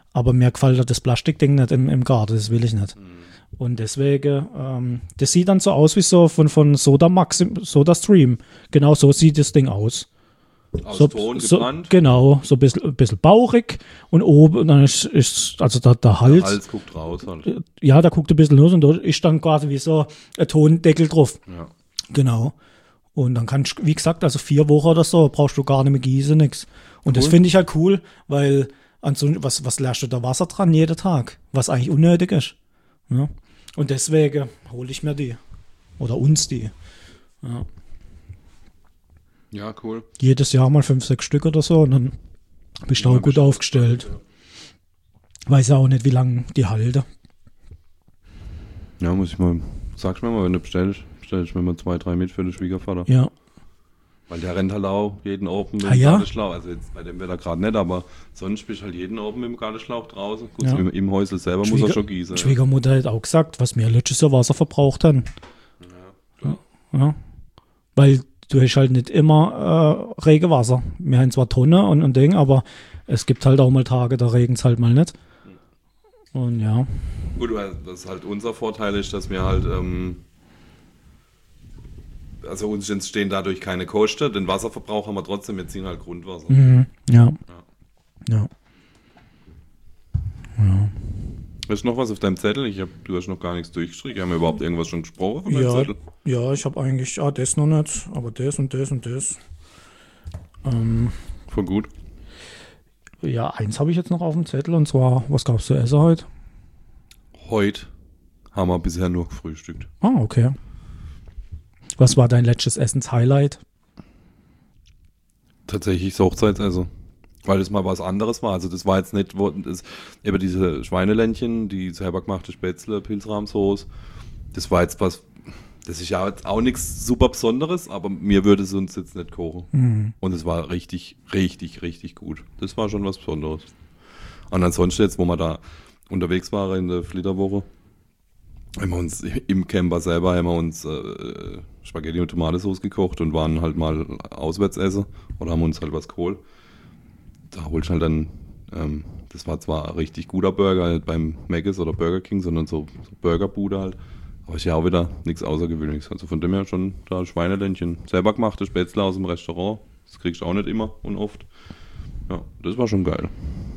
Aber mir gefällt halt das Plastikding nicht im Garten, das will ich nicht. Und deswegen, das sieht dann so aus wie so von Soda Stream. Genau so sieht das Ding aus. Aus So, Ton so, gebrannt. genau, so ein bisschen bauchig und oben, dann ist also der Hals, Hals guckt raus halt. ja, da guckt ein bisschen los und da ist dann quasi wie so ein Tondeckel drauf. Ja. Genau. Und dann kannst du, wie gesagt, also 4 Wochen oder so, brauchst du gar nicht mehr gießen, nix. Und das Cool. finde ich halt cool, weil was lässt du da Wasser dran jeden Tag, was eigentlich unnötig ist. Ja? Und deswegen hole ich mir die. Oder uns die. Ja. Ja, cool. Jedes Jahr mal 5, 6 Stück oder so und dann bist du auch gut aufgestellt. Weiß ja auch nicht, wie lange die halten. Ja, muss ich mal. Sag's mir mal, wenn du bestellst ich mir mal 2, 3 mit für den Schwiegervater. Ja. Weil der rennt halt auch jeden Open mit Ah, dem ja? Gartenschlauch. Also jetzt bei dem Wetter gerade nicht, aber sonst bist du halt jeden Open mit dem Gartenschlauch draußen. Gut, Ja. im Häusl selber muss er schon gießen. Ja. Schwiegermutter hat auch gesagt, was wir letztes Jahr Wasser verbraucht haben. Klar. Ja. Weil du hast halt nicht immer Regenwasser. Wir haben zwar Tonne und Ding, aber es gibt halt auch mal Tage, da regnet es halt mal nicht. Und ja. Gut, was halt unser Vorteil ist, dass wir halt, also uns entstehen dadurch keine Kosten. Den Wasserverbrauch haben wir trotzdem, wir ziehen halt Grundwasser. Mhm. Ja. Ja. Hast du noch was auf deinem Zettel? Du hast noch gar nichts durchgestrichen. Haben wir überhaupt irgendwas schon gesprochen von deinem Ja, Zettel? ja, ich habe eigentlich, das noch nicht, aber das und das und das. Voll gut. Ja, eins habe ich jetzt noch auf dem Zettel und zwar, was gab's zu essen heute? Heute haben wir bisher nur gefrühstückt. Ah, okay. Was war dein letztes Essens-Highlight? Tatsächlich das Hochzeitsessen. Weil das mal was anderes war. Also das war jetzt nicht, eben diese Schweineländchen, die selber gemachte Spätzle, Pilzrahmsoße. Das war jetzt was, das ist ja jetzt auch nichts super Besonderes, aber mir würde es uns jetzt nicht kochen. Und es war richtig, richtig, richtig gut. Das war schon was Besonderes. Und ansonsten jetzt, wo wir da unterwegs waren in der Flitterwoche, haben wir uns im Camper selber Spaghetti und Tomatensauce gekocht und waren halt mal auswärts essen oder haben uns halt was geholt. Da holst du halt dann, das war zwar ein richtig guter Burger halt beim Mc's oder Burger King, sondern so Burgerbude halt. Aber ist ja auch wieder nichts Außergewöhnliches. Also von dem her schon da Schweineländchen. Selber gemachte Spätzle aus dem Restaurant. Das kriegst du auch nicht immer und oft. Ja, das war schon geil.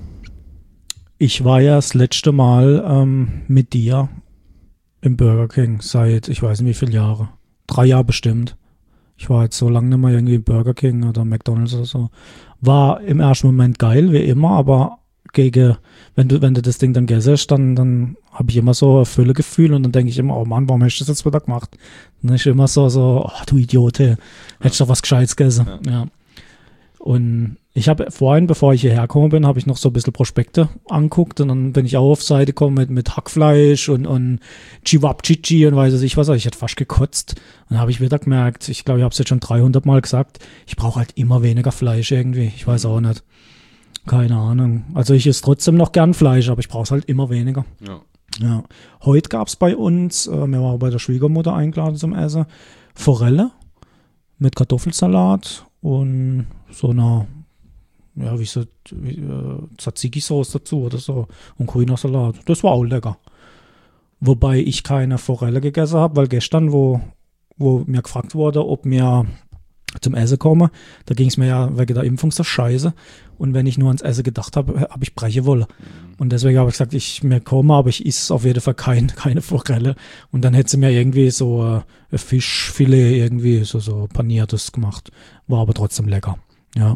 Ich war ja das letzte Mal mit dir im Burger King seit, ich weiß nicht wie viele Jahre. 3 Jahre bestimmt. Ich war jetzt so lange nicht mehr irgendwie im Burger King oder McDonald's oder so. War im ersten Moment geil, wie immer, aber wenn du das Ding dann gegessen hast, dann habe ich immer so ein Völlegefühl und dann denke ich immer, oh Mann, warum hast du das jetzt wieder gemacht? Dann ist immer so, oh, du Idiot, hättest doch was Gescheites gegessen. Ja. Und ich habe vorhin, bevor ich hierher gekommen bin, habe ich noch so ein bisschen Prospekte angeguckt und dann bin ich auch auf Seite gekommen mit Hackfleisch und Chivapchichi und weiß ich was, ich hätte fast gekotzt. Und dann habe ich wieder gemerkt, ich glaube, ich habe es jetzt schon 300 Mal gesagt, ich brauche halt immer weniger Fleisch irgendwie, ich weiß auch nicht. Keine Ahnung. Also ich esse trotzdem noch gern Fleisch, aber ich brauche es halt immer weniger. Ja. Ja. Heute gab es bei uns, wir waren bei der Schwiegermutter eingeladen zum Essen, Forelle mit Kartoffelsalat und so einer, ja, Tzatziki-Sauce dazu oder so und grüner Salat. Das war auch lecker. Wobei ich keine Forelle gegessen habe, weil gestern, wo mir gefragt wurde, ob wir zum Essen kommen, da ging es mir ja wegen der Impfung so scheiße. Und wenn ich nur ans Essen gedacht habe, habe ich brechen wollen. Und deswegen habe ich gesagt, mir komme, aber ich esse auf jeden Fall keine Forelle. Und dann hätte sie mir irgendwie so ein Fischfilet irgendwie so paniertes gemacht. War aber trotzdem lecker. Ja.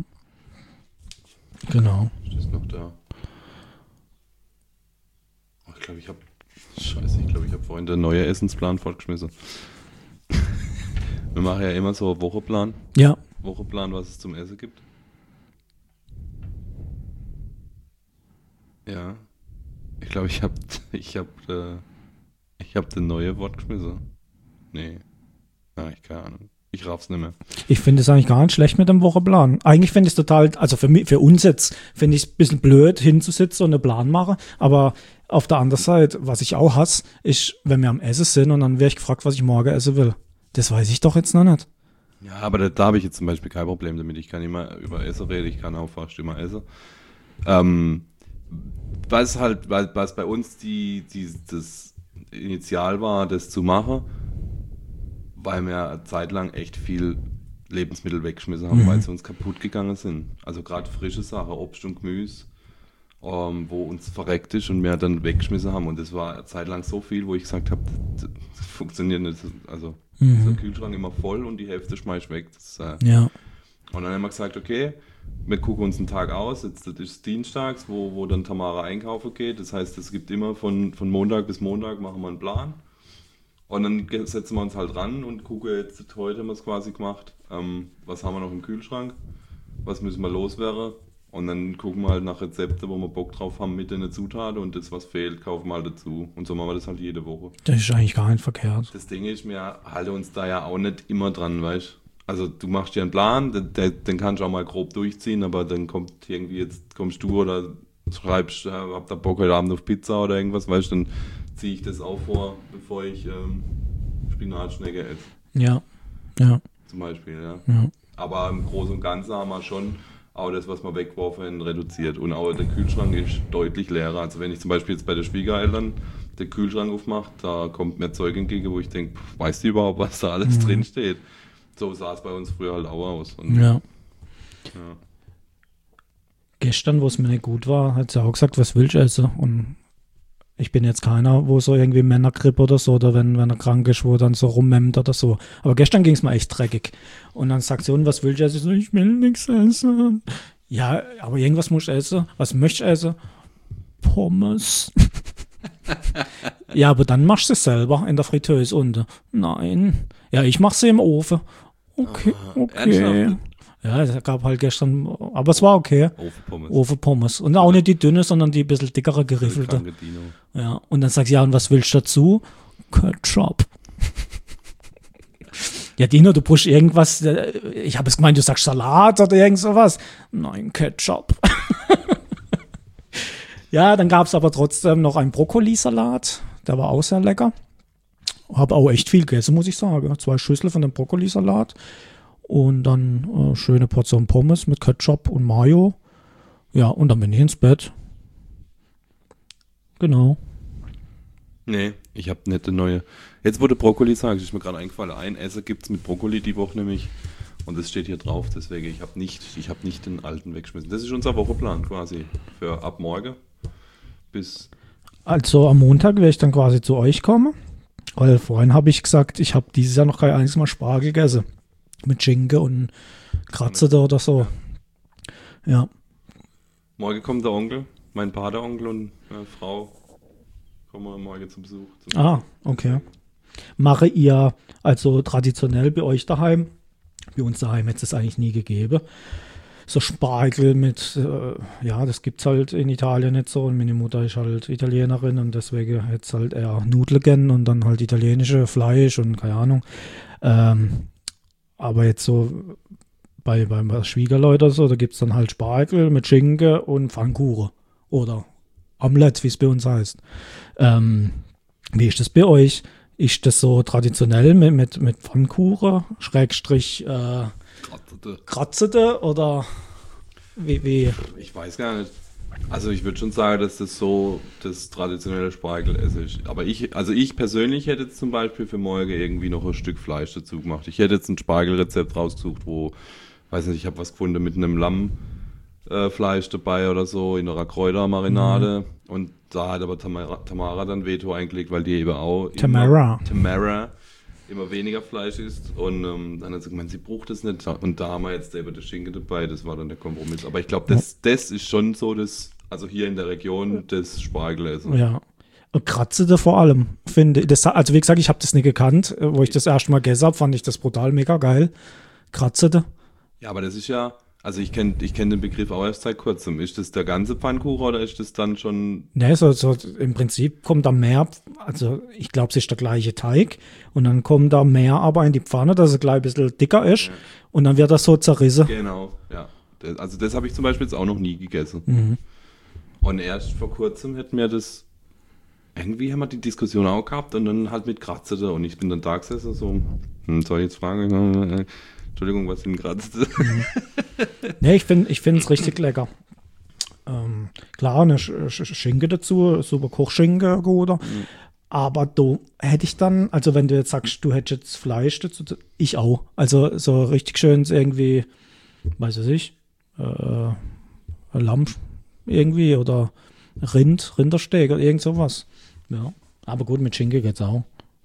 Genau. Ist das noch da? Oh, ich glaube, ich habe vorhin den neuen Essensplan fortgeschmissen. Wir machen ja immer so einen Wochenplan. Ja. Wochenplan, was es zum Essen gibt. Ja. Ich glaube, ich hab den neuen Wort geschmissen. Nee. Ja, keine Ahnung. Ich raff's nicht mehr. Ich finde es eigentlich gar nicht schlecht mit dem Wochenplan. Eigentlich finde ich es total, also für uns jetzt, finde ich es ein bisschen blöd, hinzusitzen und einen Plan machen. Aber auf der anderen Seite, was ich auch hasse, ist, wenn wir am Essen sind und dann werde ich gefragt, was ich morgen essen will. Das weiß ich doch jetzt noch nicht. Ja, aber da habe ich jetzt zum Beispiel kein Problem damit. Ich kann immer über Essen reden, ich kann auch fast immer essen. was bei uns das Initial war, das zu machen, weil wir eine Zeit lang echt viel Lebensmittel weggeschmissen haben, weil sie uns kaputt gegangen sind. Also gerade frische Sachen, Obst und Gemüse, wo uns verreckt ist und wir dann weggeschmissen haben. Und das war eine Zeit lang so viel, wo ich gesagt habe, das funktioniert nicht. Also ist der Kühlschrank immer voll und die Hälfte schmeiß ich weg. Ja. Und dann haben wir gesagt, okay, wir gucken uns einen Tag aus. Jetzt das ist dienstags, wo dann Tamara einkaufen geht. Das heißt, es gibt immer von Montag bis Montag machen wir einen Plan. Und dann setzen wir uns halt ran und gucken jetzt, heute haben wir es quasi gemacht, was haben wir noch im Kühlschrank, was müssen wir loswerden. Und dann gucken wir halt nach Rezepten, wo wir Bock drauf haben mit den Zutaten und das, was fehlt, kaufen wir halt dazu. Und so machen wir das halt jede Woche. Das ist eigentlich gar nicht verkehrt. Das Ding ist, wir halten uns da ja auch nicht immer dran, weißt du? Also du machst dir einen Plan, den kannst du auch mal grob durchziehen, aber dann kommst du oder schreibst, habt ihr Bock heute Abend auf Pizza oder irgendwas, weißt du, dann ziehe ich das auch vor, bevor ich Spinatschnecke esse. Ja. Zum Beispiel, ja. Ja. Aber im Großen und Ganzen haben wir schon auch das, was wir weggeworfen haben, reduziert. Und auch der Kühlschrank ist deutlich leerer. Also wenn ich zum Beispiel jetzt bei den Schwiegereltern den Kühlschrank aufmache, da kommt mir Zeug entgegen, wo ich denke, weißt du überhaupt, was da alles drin steht? So sah es bei uns früher halt auch aus. Und Ja. Gestern, wo es mir nicht gut war, hat sie auch gesagt, was willst du essen? Und ich bin jetzt keiner, wo so irgendwie Männergrippe oder so, oder wenn er krank ist, wo dann so rummemmt oder so. Aber gestern ging es mir echt dreckig. Und dann sagt sie, und was willst du essen? Ich so, ich will nichts essen. Ja, aber irgendwas musst du essen. Was möchtest du essen? Pommes. Ja, aber dann machst du es selber in der Fritteuse unten. Nein. Ja, ich mach sie im Ofen. Okay. ernsthaft? Ja, es gab halt gestern, aber es war okay. Ofenpommes. Ofenpommes. Und auch nicht die dünne, sondern die bisschen dickere, geriffelte. Kranke Dino. Ja, und dann sagst du, ja, und was willst du dazu? Ketchup. Ja, Dino, du brauchst irgendwas, ich habe es gemeint, du sagst Salat oder irgend sowas. Nein, Ketchup. Ja, dann gab es aber trotzdem noch einen Brokkolisalat, der war auch sehr lecker. Habe auch echt viel gegessen, muss ich sagen. 2 Schüssel von dem Brokkolisalat und dann schöne Portion Pommes mit Ketchup und Mayo. Ja, und dann bin ich ins Bett. Genau. Nee, ich habe nicht eine neue. Jetzt wurde Brokkoli sagen, ist mir gerade eingefallen. Ein Essen gibt es mit Brokkoli die Woche nämlich. Und das steht hier drauf, deswegen ich habe nicht den alten weggeschmissen. Das ist unser Wochenplan quasi für ab morgen bis. Also am Montag werde ich dann quasi zu euch kommen. Weil vorhin habe ich gesagt, ich habe dieses Jahr noch kein einziges Mal Spargel gegessen. Mit Schinken und Kratzete oder so. Ja. Morgen kommt der Onkel, mein Pateronkel und Frau kommen morgen zum Besuch. Okay. Mache ihr also traditionell bei euch daheim? Bei uns daheim hätte es eigentlich nie gegeben. So Spargel mit, das gibt es halt in Italien nicht so. Und meine Mutter ist halt Italienerin und deswegen hätte es halt eher Nudeln gern und dann halt italienische Fleisch und keine Ahnung. Aber jetzt so bei Schwiegerleuten oder so, da gibt es dann halt Spargel mit Schinken und Pfannkuchen. Oder Omelette, wie es bei uns heißt. Wie ist das bei euch? Ist das so traditionell mit Pfannkuchen, Schrägstrich Kratzete oder wie? Ich weiß gar nicht. Also ich würde schon sagen, dass das so das traditionelle Spargelessen ist. Aber ich persönlich hätte jetzt zum Beispiel für morgen irgendwie noch ein Stück Fleisch dazu gemacht. Ich hätte jetzt ein Spargelrezept rausgesucht, wo, weiß nicht, ich habe was gefunden mit einem Lammfleisch dabei oder so, in einer Kräutermarinade. Und da hat aber Tamara dann Veto eingelegt, weil die eben auch Tamara immer weniger Fleisch isst. Und dann hat sie gemeint, sie braucht das nicht. Und da haben wir jetzt eben das Schinken dabei, das war dann der Kompromiss. Aber ich glaube, das ist schon so also hier in der Region das Spargelessen. Ja. Und Kratzete vor allem, finde ich. Also wie gesagt, ich habe das nicht gekannt. Wo ich das erste Mal gegessen habe, fand ich das brutal mega geil. Kratzete. Ja, aber das ist ja, also ich kenn den Begriff auch erst seit kurzem. Ist das der ganze Pfannkuchen oder ist das dann schon... Ne, so im Prinzip kommt da mehr, also ich glaube, es ist der gleiche Teig und dann kommt da mehr aber in die Pfanne, dass es gleich ein bisschen dicker ist und dann wird das so zerrissen. Genau, ja. Also das habe ich zum Beispiel jetzt auch noch nie gegessen. Und erst vor kurzem hätten wir das... Irgendwie haben wir die Diskussion auch gehabt und dann halt mit Kratzete und ich bin dann da gesessen so, soll ich jetzt fragen... Entschuldigung, was sind Kratzete? Ne, ich finde es richtig lecker. klar, eine Schinke dazu, super Kochschinke, guter. Aber da hätte ich dann, also wenn du jetzt sagst, du hättest jetzt Fleisch dazu, ich auch. Also so richtig schön irgendwie, weiß ich, Lamm irgendwie oder Rindersteak oder irgend sowas. Ja, aber gut, mit Schinke geht's auch.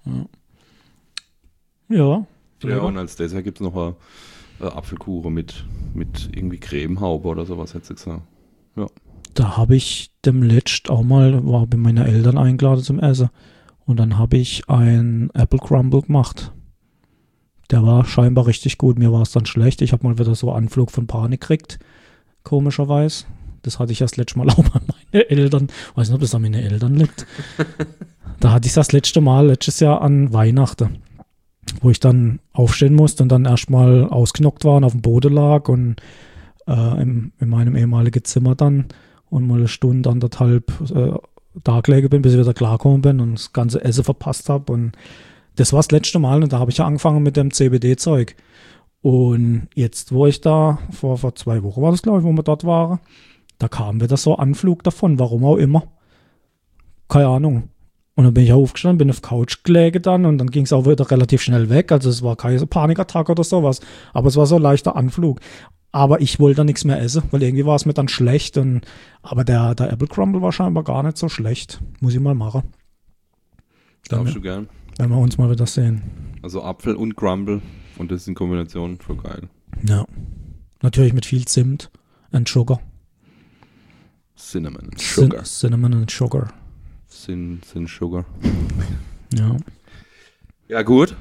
Ja. Ja, und als Dessert gibt es noch eine Apfelkuchen mit irgendwie Cremehaube oder sowas, hättest du gesagt. Ja. Da habe ich demnächst auch mal, war bei meinen Eltern eingeladen zum Essen. Und dann habe ich ein Apple Crumble gemacht. Der war scheinbar richtig gut. Mir war es dann schlecht. Ich habe mal wieder so Anflug von Panik gekriegt. Komischerweise. Das hatte ich das letzte Mal auch bei meinen Eltern. Ich weiß nicht, ob das an meinen Eltern liegt. Da hatte ich das letztes Jahr an Weihnachten, wo ich dann aufstehen musste und dann erstmal ausknockt war und auf dem Boden lag und in meinem ehemaligen Zimmer dann und mal eine Stunde, anderthalb da gelegen bin, bis ich wieder klargekommen bin und das ganze Essen verpasst habe. Und das war das letzte Mal und da habe ich ja angefangen mit dem CBD-Zeug. Und jetzt, wo ich da, vor 2 Wochen war das, glaube ich, wo wir dort waren, da kam wieder so Anflug davon, warum auch immer. Keine Ahnung. Und dann bin ich aufgestanden, bin auf der Couch gelegen dann und dann ging es auch wieder relativ schnell weg. Also es war keine Panikattacke oder sowas, aber es war so ein leichter Anflug. Aber ich wollte da nichts mehr essen, weil irgendwie war es mir dann schlecht. Aber der Apple Crumble war scheinbar gar nicht so schlecht. Muss ich mal machen. Darfst du gern. Wenn wir uns mal wieder sehen. Also Apfel und Crumble und das in Kombination voll geil. Ja. Natürlich mit viel Zimt und Sugar. Cinnamon and Sugar. Cinnamon and Sugar. Sin Sugar. Ja. Ja, gut.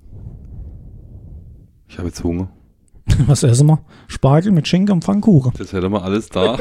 Ich habe jetzt Hunger. Was essen wir? Spargel mit Schinken und Pfannkuchen. Das hätte man alles da.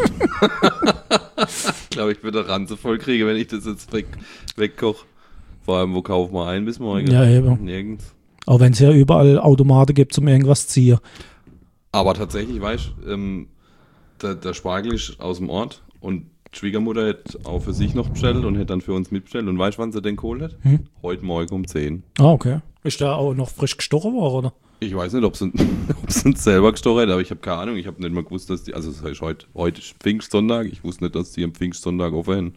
Ich glaube, ich würde Ranze voll kriegen, wenn ich das jetzt wegkoche. Vor allem, wo kaufen wir ein bis morgen? Ja, eben. Nirgends. Auch wenn es ja überall Automaten gibt, um irgendwas zu ziehen. Aber tatsächlich, weißt du, der Spargel ist aus dem Ort und die Schwiegermutter hätte auch für sich noch bestellt und hätte dann für uns mitbestellt. Und weißt du, wann sie den geholt hat? Heute Morgen um 10. Ah, okay. Ist der auch noch frisch gestochen worden, oder? Ich weiß nicht, ob sie uns selber gestochen hat, aber ich habe keine Ahnung. Ich habe nicht mal gewusst, dass die, also das heißt, heute ist Pfingstsonntag. Ich wusste nicht, dass die am Pfingstsonntag offen haben.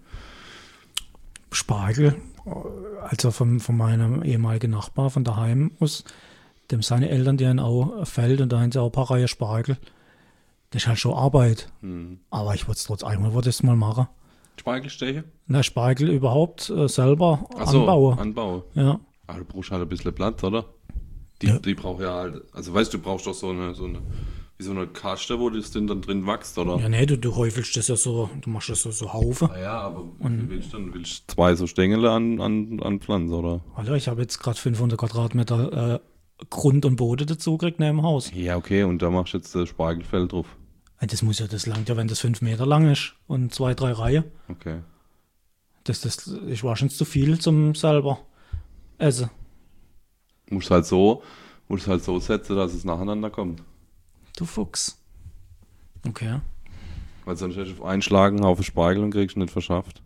Spargel, also von meinem ehemaligen Nachbar von daheim aus, dem seine Eltern, die haben auch ein Feld und da haben sie auch ein paar Reihen Spargel. Das ist halt schon Arbeit. Aber ich wollte es trotz einmal mal machen. Spargelsteche? Na, Spargel überhaupt selber anbauen. Ja. Aber du brauchst halt ein bisschen Platz, oder? Die braucht ja halt, also weißt du, brauchst doch so eine Kaste, wo das denn dann drin wächst, oder? Ja, nee, du häufelst das ja so, du machst das so Haufen. Ja, aber wie willst du dann? Willst du 2 so Stängel an Pflanzen, oder? Alter, ich habe jetzt gerade 500 Quadratmeter Grund und Boden dazu gekriegt neben dem Haus. Ja, okay, und da machst du jetzt das Spargelfeld drauf. Das langt ja, wenn das 5 Meter lang ist und 2, 3 Reihen. Okay. Das ist wahrscheinlich zu viel zum selber essen. Musst halt so setzen, dass es nacheinander kommt. Du Fuchs. Okay. Weil sonst hättest du auf einen Schlag einen Haufen Spargel und kriegst nicht verschafft.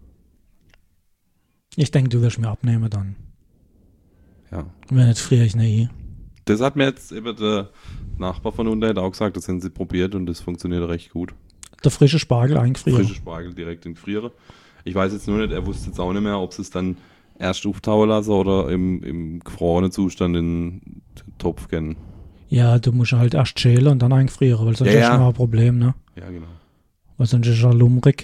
Ich denke, du wirst mir abnehmen dann. Ja. Wenn nicht, friere ich nicht. Das hat mir jetzt eben der Nachbar von unten auch gesagt, das haben sie probiert und das funktioniert recht gut. Der frische Spargel eingefrieren. Frische Spargel direkt in Friere. Ich weiß jetzt nur nicht, er wusste jetzt auch nicht mehr, ob sie es dann erst auftauen lassen oder im gefrorenen Zustand in den Topf gehen. Ja, du musst halt erst schälen und dann eingefrieren, weil sonst ist schon mal ein Problem, ne? Ja, genau. Weil sonst ist er lummrig.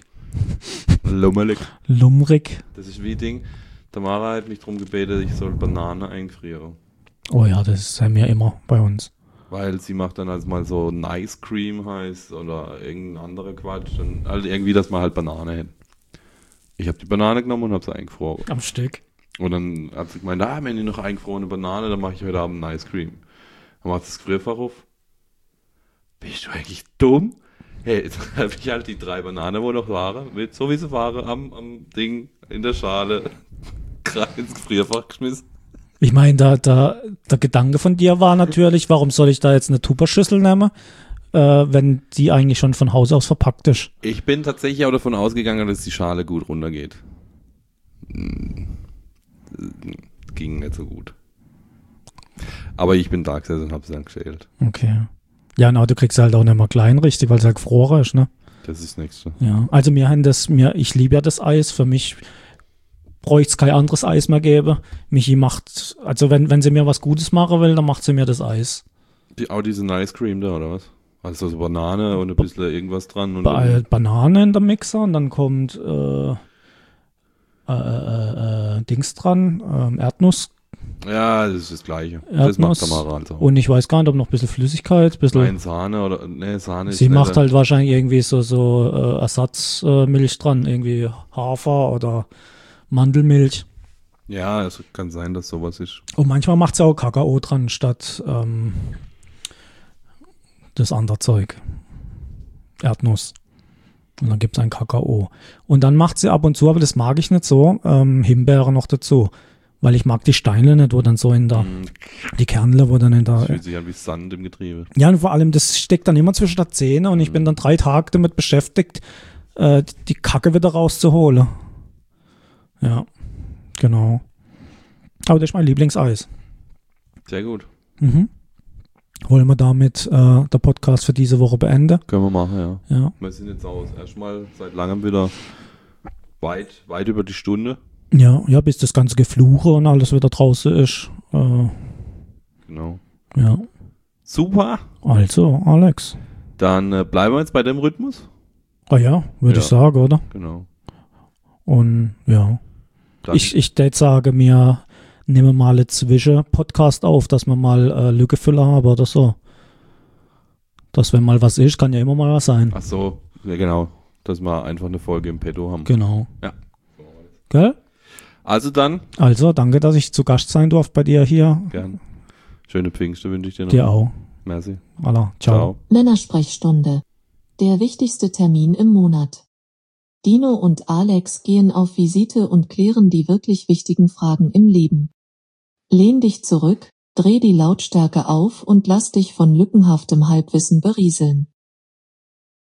Lummrig. Das ist wie Ding. Tamara hat mich darum gebeten, ich soll Banane eingefrieren. Oh ja, das ist ja mir immer bei uns. Weil sie macht dann also mal so Nice Cream heißt oder irgendein anderer Quatsch. Und also irgendwie, dass man halt Banane hätte. Ich habe die Banane genommen und habe sie eingefroren. Am Stück. Und dann hat sie gemeint, wenn ich noch eingefrorene Banane, dann mache ich heute Abend Nice Cream. Dann macht das Gefrierfach auf. Bist du eigentlich dumm? Hey, jetzt habe ich halt die 3 Bananen, wo noch waren, so wie sie waren, am Ding in der Schale, gerade ins Gefrierfach geschmissen. Ich meine, der Gedanke von dir war natürlich, warum soll ich da jetzt eine Tupperschüssel nehmen, wenn die eigentlich schon von Haus aus verpackt ist. Ich bin tatsächlich auch davon ausgegangen, dass die Schale gut runtergeht. Ging nicht so gut. Aber ich bin da gesessen und habe es dann geschält. Okay. Ja, na, du kriegst halt auch nicht mehr klein richtig, weil es halt gefroren ist, ne? Das ist das Nächste. Ja, also ich liebe ja das Eis. Für mich bräuchte es kein anderes Eis mehr geben. Michi macht, also wenn sie mir was Gutes machen will, dann macht sie mir das Eis. Auch diesen Ice Cream da, oder was? Also so Banane und ein bisschen irgendwas dran. Und dann, Banane in der Mixer und dann kommt Dings dran, Erdnuss. ja, das ist das Gleiche. Erdnuss. Das macht Tamara also. Und ich weiß gar nicht, ob noch ein bisschen Flüssigkeit, ein bisschen. Nein, Sahne oder, nee, Sahne ist Sie macht nicht, halt wahrscheinlich irgendwie so Ersatzmilch dran, irgendwie Hafer oder Mandelmilch. ja, es kann sein, dass sowas ist. Und manchmal macht sie auch Kakao dran statt das andere Zeug. Erdnuss. Und dann gibt es ein Kakao. Und dann macht sie ab und zu, aber das mag ich nicht so, Himbeere noch dazu. Weil ich mag die Steine nicht, wo dann so die Kernle, wo dann in Das der. fühlt sich an wie Sand im Getriebe. Ja, und vor allem, das steckt dann immer zwischen der Zähne und ich bin dann 3 Tage damit beschäftigt, die Kacke wieder rauszuholen. Ja, genau. Aber das ist mein Lieblingseis. Sehr gut. Mhm. Wollen wir damit der Podcast für diese Woche beenden? Können wir machen, ja. Ja. Wir sind jetzt auch erstmal seit langem wieder weit über die Stunde. Ja, bis das ganze Gefluche und alles wieder draußen ist. Genau. Ja. Super. Also, Alex. Dann bleiben wir jetzt bei dem Rhythmus. Ah ja, würde Ja. ich sagen, oder? Genau. Und ja. Dann, Ich würde sagen, wir nehmen mal einen Zwischen-Podcast auf, dass wir mal Lückenfüller haben oder so. Dass wenn mal was ist, kann ja immer mal was sein. ach so, ja genau. Dass wir einfach eine Folge im Petto haben. Genau. Ja. Gell? Also dann, Also, danke, dass ich zu Gast sein durfte bei dir hier. gern. Schöne Pfingste wünsche ich dir noch. Dir auch. Merci. Allah, ciao. Männersprechstunde. Der wichtigste Termin im Monat. Dino und Alex gehen auf Visite und klären die wirklich wichtigen Fragen im Leben. Lehn dich zurück, dreh die Lautstärke auf und lass dich von lückenhaftem Halbwissen berieseln.